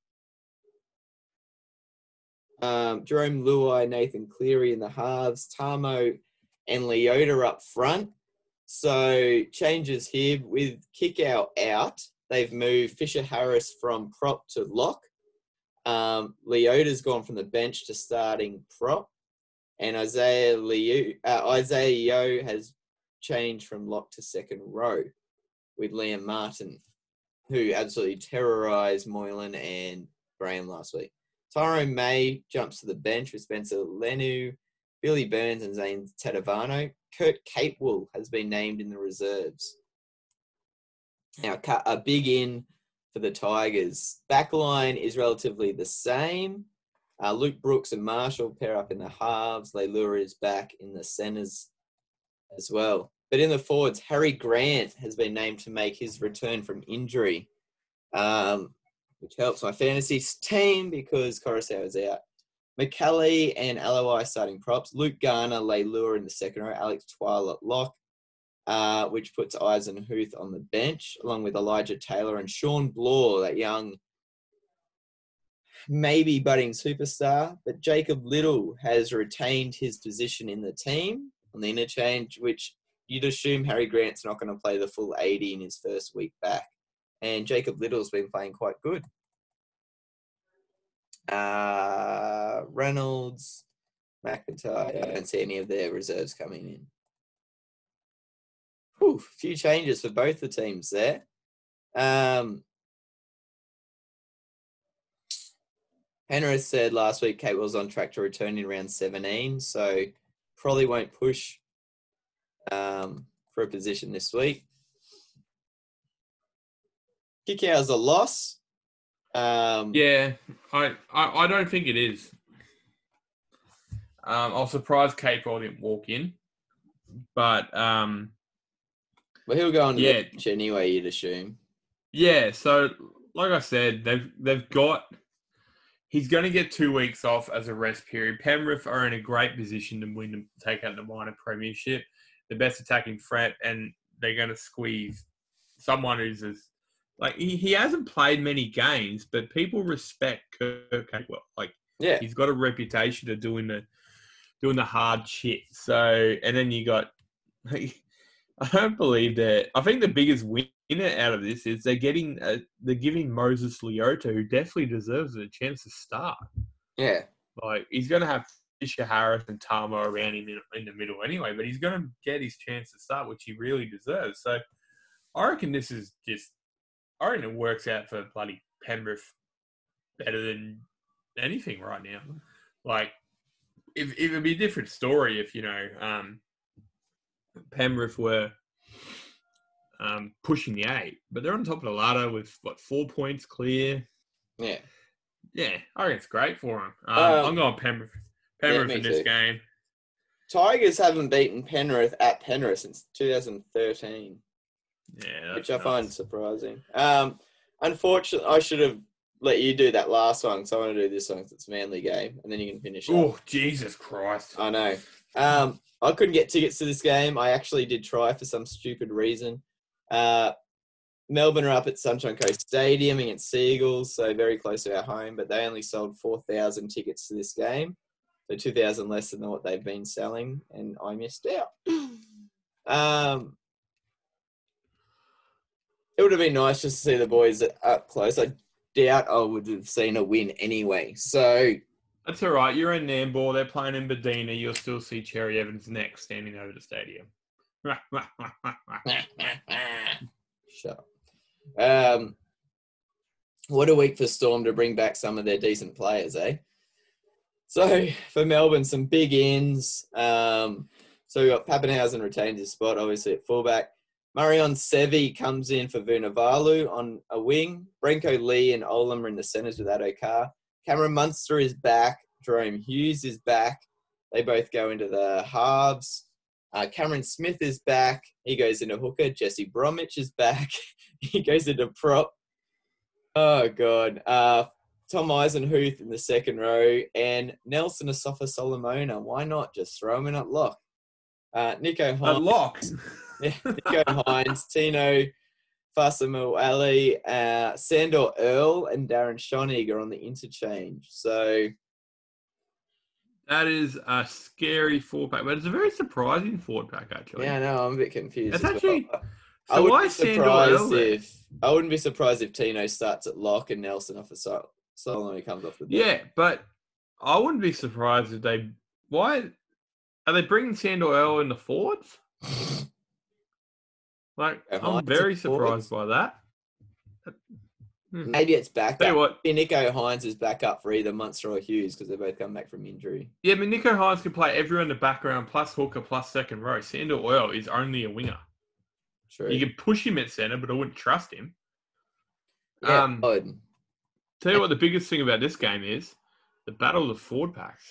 Um, Jerome Luai, Nathan Cleary in the halves, Tamo and Leota up front. So changes here with Kickout out. They've moved Fisher Harris from prop to lock. Um, Leota's gone from the bench to starting prop. And Isaiah Leo, uh, Isaiah Yeo has changed from lock to second row with Liam Martin, who absolutely terrorised Moylan and Graham last week. Tyrone May jumps to the bench with Spencer Lenu, Billy Burns and Zane Tadavano. Kurt Capewool has been named in the reserves. Now, a big in for the Tigers. Backline is relatively the same. Uh, Luke Brooks and Marshall pair up in the halves. Leilua is back in the centres as well. But in the forwards, Harry Grant has been named to make his return from injury, um, which helps my fantasy team because Coruscant is out. McCallie and Aloi starting props. Luke Garner, Leilua in the second row. Alex Twile at lock, uh, which puts Eisenhuth on the bench, along with Elijah Taylor and Sean Bloor, that young, maybe budding superstar. But Jacob Little has retained his position in the team on the interchange, which you'd assume Harry Grant's not going to play the full eighty in his first week back. And Jacob Little's been playing quite good. Uh, Reynolds, McIntyre, I don't see any of their reserves coming in. Whew, few changes for both the teams there. Um, Penrith said last week Kate was on track to return in round seventeen, so probably won't push um, for a position this week. Kickout's a loss. Um, yeah, I, I I don't think it is. Um, I was surprised Kate Ball didn't walk in, but um, well, he'll go on the yeah, bench anyway, you'd assume. Yeah, so like I said, they've they've got. He's going to get two weeks off as a rest period. Penrith are in a great position to win and take out the minor premiership, the best attacking threat, and they're going to squeeze someone who's as like he, he hasn't played many games, but people respect Kirk Capewell. Like, yeah, he's got a reputation of doing the doing the hard shit. So, and then you got. Like, I don't believe that. I think the biggest winner out of this is they're getting, uh, they're giving Moses Leota, who definitely deserves a chance to start. Yeah, like he's going to have Fisher Harris and Tamo around him in, in the middle anyway, but he's going to get his chance to start, which he really deserves. So I reckon this is just, I reckon it works out for bloody Penrith better than anything right now. Like, if it would be a different story if you know. Um, Penrith were um, pushing the eight, but they're on top of the ladder with, what, four points clear? Yeah. Yeah, I think it's great for them. Um, Um, I'm going Penrith, Penrith yeah, in this too. game. Tigers haven't beaten Penrith at Penrith since two thousand thirteen. Yeah, that's which I nuts. find surprising. Um, unfortunately, I should have let you do that last one, so I want to do this one because it's a Manly game, and then you can finish Oh, up. Jesus Christ. I know. Um, I couldn't get tickets to this game. I actually did try for some stupid reason. Uh, Melbourne are up at Sunshine Coast Stadium against Seagulls, so very close to our home, but they only sold four thousand tickets to this game, so two thousand less than what they've been selling, and I missed out. Um, it would have been nice just to see the boys up close. I doubt I would have seen a win anyway, so... That's all right. You're in Nambour. They're playing in Medina. You'll still see Cherry Evans' neck standing over the stadium. Shut up. Um, what a week for Storm to bring back some of their decent players, eh? So, for Melbourne, some big ins. Um, so, we've got Pappenhausen retains his spot, obviously, at fullback. Marion Sevi comes in for Vunivalu on a wing. Brenko Lee and Olam are in the centres with Addo-Carr. Cameron Munster is back. Jerome Hughes is back. They both go into the halves. Uh, Cameron Smith is back. He goes into hooker. Jesse Bromwich is back. He goes into prop. Oh, God. Uh, Tom Eisenhuth in the second row. And Nelson Asafa Solomona. Why not? Just throw him in at lock. Uh, Nico Hines. A lock. Yeah, Nico Hines. Tino Fasamu Ali. Uh, Sandor Earl and Darren Schonig are on the interchange. So... That is a scary forward pack, but it's a very surprising forward pack, actually. Yeah, no, I'm a bit confused. It's as actually... well. So I why wouldn't be is Sandor surprised Earl there? if I wouldn't be surprised if Tino starts at lock and Nelson off a Sol- Solomon comes off the bench. Yeah, but I wouldn't be surprised if they... Why... Are they bringing Sandor Earl in the forwards? Like, Yeah, I'm Hines very in forwards. surprised by that. Maybe it's back Tell you up. what, Maybe Nico Hines is back up for either Munster or Hughes because they both come back from injury. yeah, but Nico Hines can play everyone in the background, plus hooker, plus second row. Sandor Earl is only a winger. True. You can push him at centre, but I wouldn't trust him. Yeah, Um, I would. Tell you what, the biggest thing about this game is the battle of the forward packs.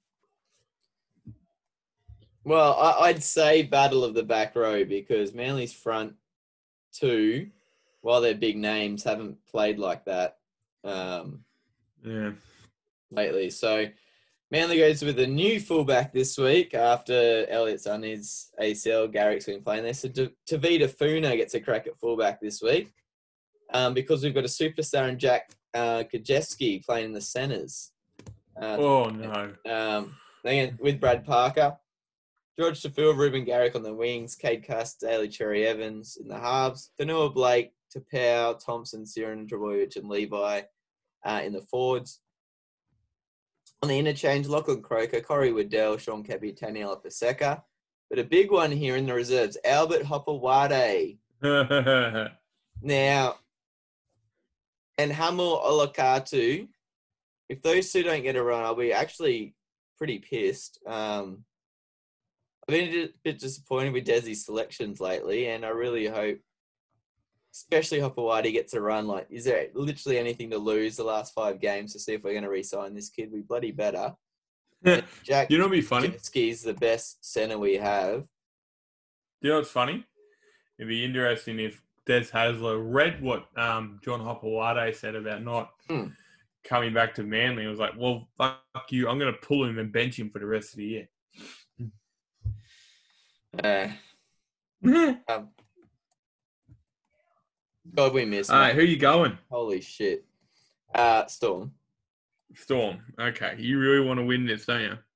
Well, I, I'd say battle of the back row because Manly's front two, while they're big names, haven't played like that um, Yeah. lately. So Manly goes with a new fullback this week after Elliott's on his A C L. Garrick's been playing there. So T- Tavita Funa gets a crack at fullback this week um, because we've got a superstar in Jack uh, Kajeski playing in the centres. Uh, Oh, no. um, then with Brad Parker. George Tafil, Ruben Garrick on the wings, Cade Cust, Daly Cherry Evans in the halves, Danua Blake, Tapau, Thompson, Siren, Trebojevic and Levi uh, in the forwards. On the interchange, Lachlan Croker, Corey Waddell, Sean Kepi, Taniela Paseka. But a big one here in the reserves, Albert Hopewade. Now, and Hamil Olakatu, if those two don't get a run, I'll be actually pretty pissed. Um, I've been a bit disappointed with Desi's selections lately, and I really hope, especially Hopewade, gets a run. Like, is there literally anything to lose the last five games to see if we're going to re-sign this kid? We bloody better. Jack You know what'd be funny? Jeski's the best centre we have. You know what's funny? It'd be interesting if Des Hasler read what um, John Hopewade said about not Hmm. coming back to Manly. He was like, well, fuck you. I'm going to pull him and bench him for the rest of the year. Uh, um, God, we miss All him. right, who you going? Holy shit. Uh, Storm. Storm. Okay, you really want to win this, don't you?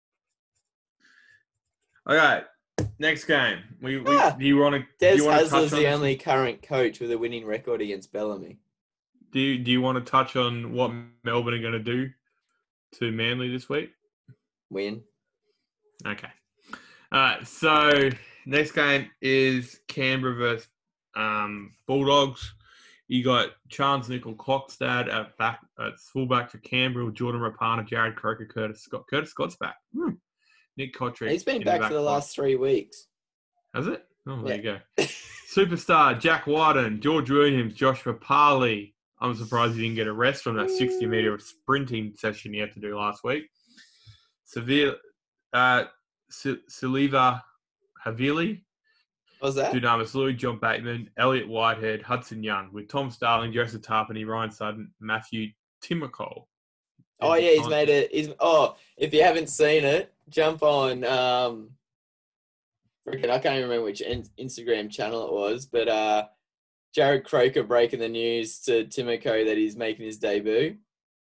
Okay, next game. We, we Ah, do you want to? Do Des you want to touch Hasler's on the this? only current coach with a winning record against Bellamy. Do you, do you want to touch on what Melbourne are going to do to Manly this week? Win. Okay. All right. So next game is Canberra versus um, Bulldogs. You got Charles Nickel Clockstad at back at fullback for Canberra with Jordan Rapana, Jared Croker, Curtis Scott. Curtis Scott's back. Hmm. Nick Kotrick. He's been in back the for the line. last three weeks. Has it? Oh, there Yeah. you go. Superstar Jack Wyden, George Williams, Josh Papali. I'm surprised he didn't get a rest from that sixty metre sprinting session he had to do last week. Seville, uh, Siliva Havili, What's that? Dunamis Louis, John Bateman, Elliot Whitehead, Hudson Young, with Tom Starling, Joseph Tarpany, Ryan Sutton, Matthew Timokol. Oh yeah, he's made it. He's oh, if you haven't seen it, jump on. Um, freaking, I can't even remember which in- Instagram channel it was, but uh, Jared Croker breaking the news to Timoko that he's making his debut.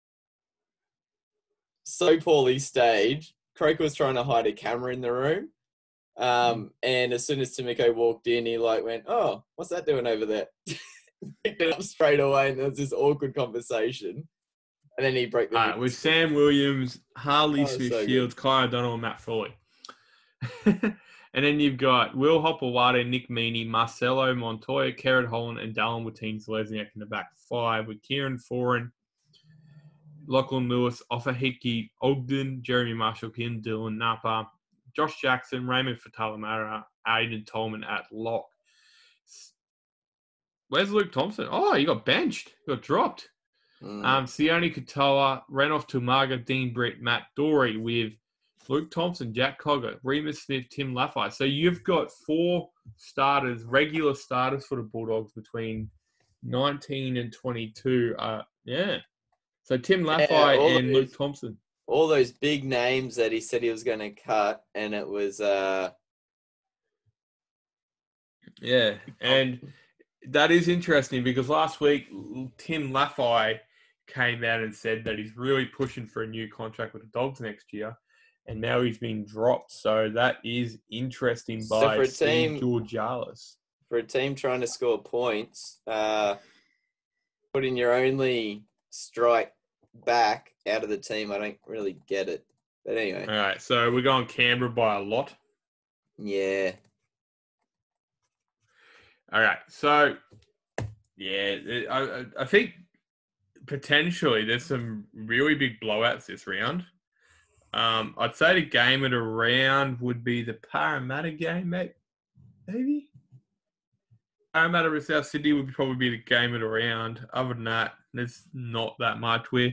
So poorly staged. Croker was trying to hide a camera in the room. Um, and as soon as Timoko walked in, he like went, "Oh, what's that doing over there?" Picked it up straight away, and there was this awkward conversation. And then he broke the All right, with Sam Williams, Harley Oh, Smith so Shields, Kai O'Donnell, and Matt Foley. And then you've got Will Hopewada, Nick Meaney, Marcelo Montoya, Kerrod Holland, and Dallin Watine-Zelezniak in the back five, with Kieran Foran, Lachlan Lewis, Ofahiki Ogden, Jeremy Marshall, Kim Dillon, Napa, Josh Jackson, Raymond Fatalamara, Aiden Tolman at lock. Where's Luke Thompson? Oh, he got benched. He got dropped. Mm. Um, Sione Katoa, Renoff Tumaga, Dean Britt, Matt Dory with Luke Thompson, Jack Cogger, Remus Smith, Tim Laffey. So you've got four starters, regular starters for the Bulldogs between nineteen and twenty-two. Uh, yeah. So Tim Laffey Yeah, and those, Luke Thompson. All those big names that he said he was going to cut, and it was... Uh... Yeah, and that is interesting because last week Tim Laffey came out and said that he's really pushing for a new contract with the Dogs next year, and now he's been dropped. So that is interesting So by for a Steve team- Georgalis. For a team trying to score points, uh, putting your only strike back out of the team, I don't really get it. But anyway, All right, so we're going Canberra by a lot. yeah. All right, so yeah, I, I think potentially there's some really big blowouts this round. Um, I'd say the game at a round would be the Parramatta game, mate. Maybe Parramatta with South Sydney would probably be the game at a round. Other than that, there's not that much. We're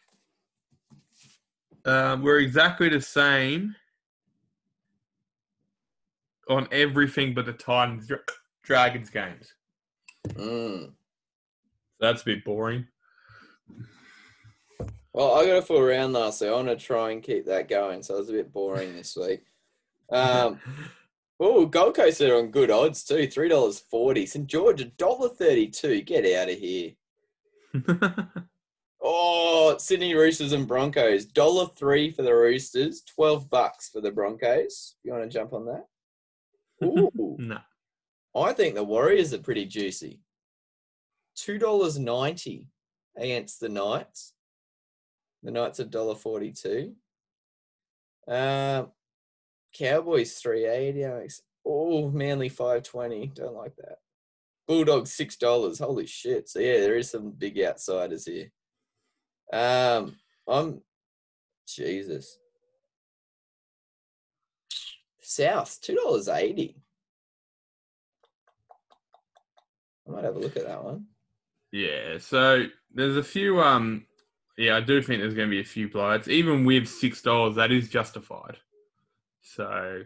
um, we're exactly the same on everything but the Titans Dragons games. Mm. That's a bit boring. Well, I got a full round last week. I want to try and keep that going, so it was a bit boring this week. Um, oh, Gold Coast are on good odds too, three dollars forty. St George, one dollar thirty-two. Get out of here. Oh, Sydney Roosters and Broncos, one dollar three for the Roosters, twelve bucks for the Broncos. You want to jump on that? Ooh. No. I think the Warriors are pretty juicy. two dollars ninety against the Knights. The Knights are one dollar forty-two. Um, Cowboys three eighty. Oh, Manly five twenty. Don't like that. Bulldogs six dollars. Holy shit. So yeah, there is some big outsiders here. Um, I'm Jesus. South two dollars eighty. I might have a look at that one. Yeah, so there's a few. Um, yeah, I do think there's going to be a few blowouts. Even with six dollars, that is justified. So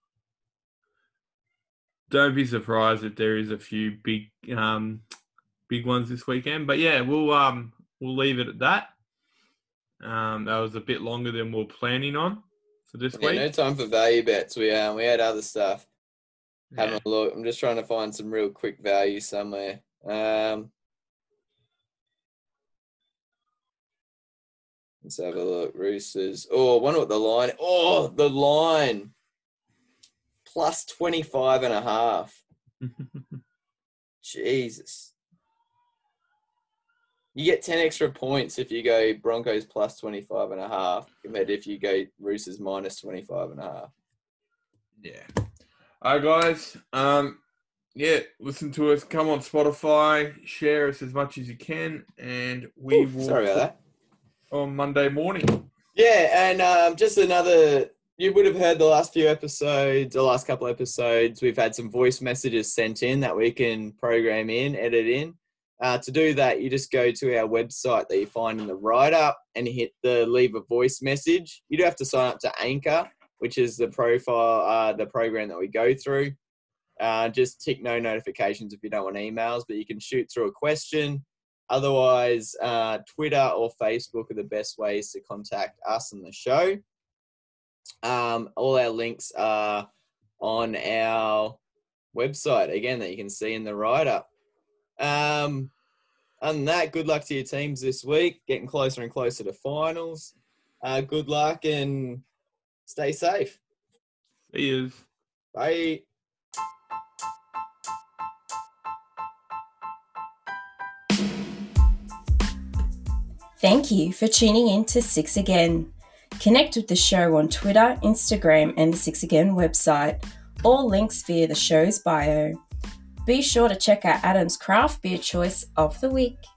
don't be surprised if there is a few big, um, big ones this weekend. But yeah, we'll um, we'll leave it at that. Um, that was a bit longer than we we're planning on for this Yeah, week. no time for value bets. We um, we had other stuff. Yeah. Having a look. I'm just trying to find some real quick value somewhere. Um, let's have a look. Roosters. Oh, I wonder what the line. Oh, the line. Plus twenty-five and a half. Jesus. You get ten extra points if you go Broncos plus twenty-five and a half compared to if you go Roosters minus twenty-five and a half. Yeah. All right, guys. Um, yeah, listen to us. Come on Spotify. Share us as much as you can. And we Ooh, will... sorry about that. On Monday morning. Yeah, and um, just another... You would have heard the last few episodes, the last couple episodes, we've had some voice messages sent in that we can program in, edit in. Uh, to do that, you just go to our website that you find in the write-up and hit the leave a voice message. You do have to sign up to Anchor, which is the profile, uh, the program that we go through. Uh, just tick no notifications if you don't want emails, but you can shoot through a question. Otherwise, uh, Twitter or Facebook are the best ways to contact us and the show. Um, all our links are on our website, again, that you can see in the write-up. Um, other than that, good luck to your teams this week, getting closer and closer to finals. Uh, good luck and stay safe. See you. Bye. Thank you for tuning in to Six Again. Connect with the show on Twitter, Instagram, and the Six Again website. All links via the show's bio. Be sure to check out Adam's craft beer choice of the week.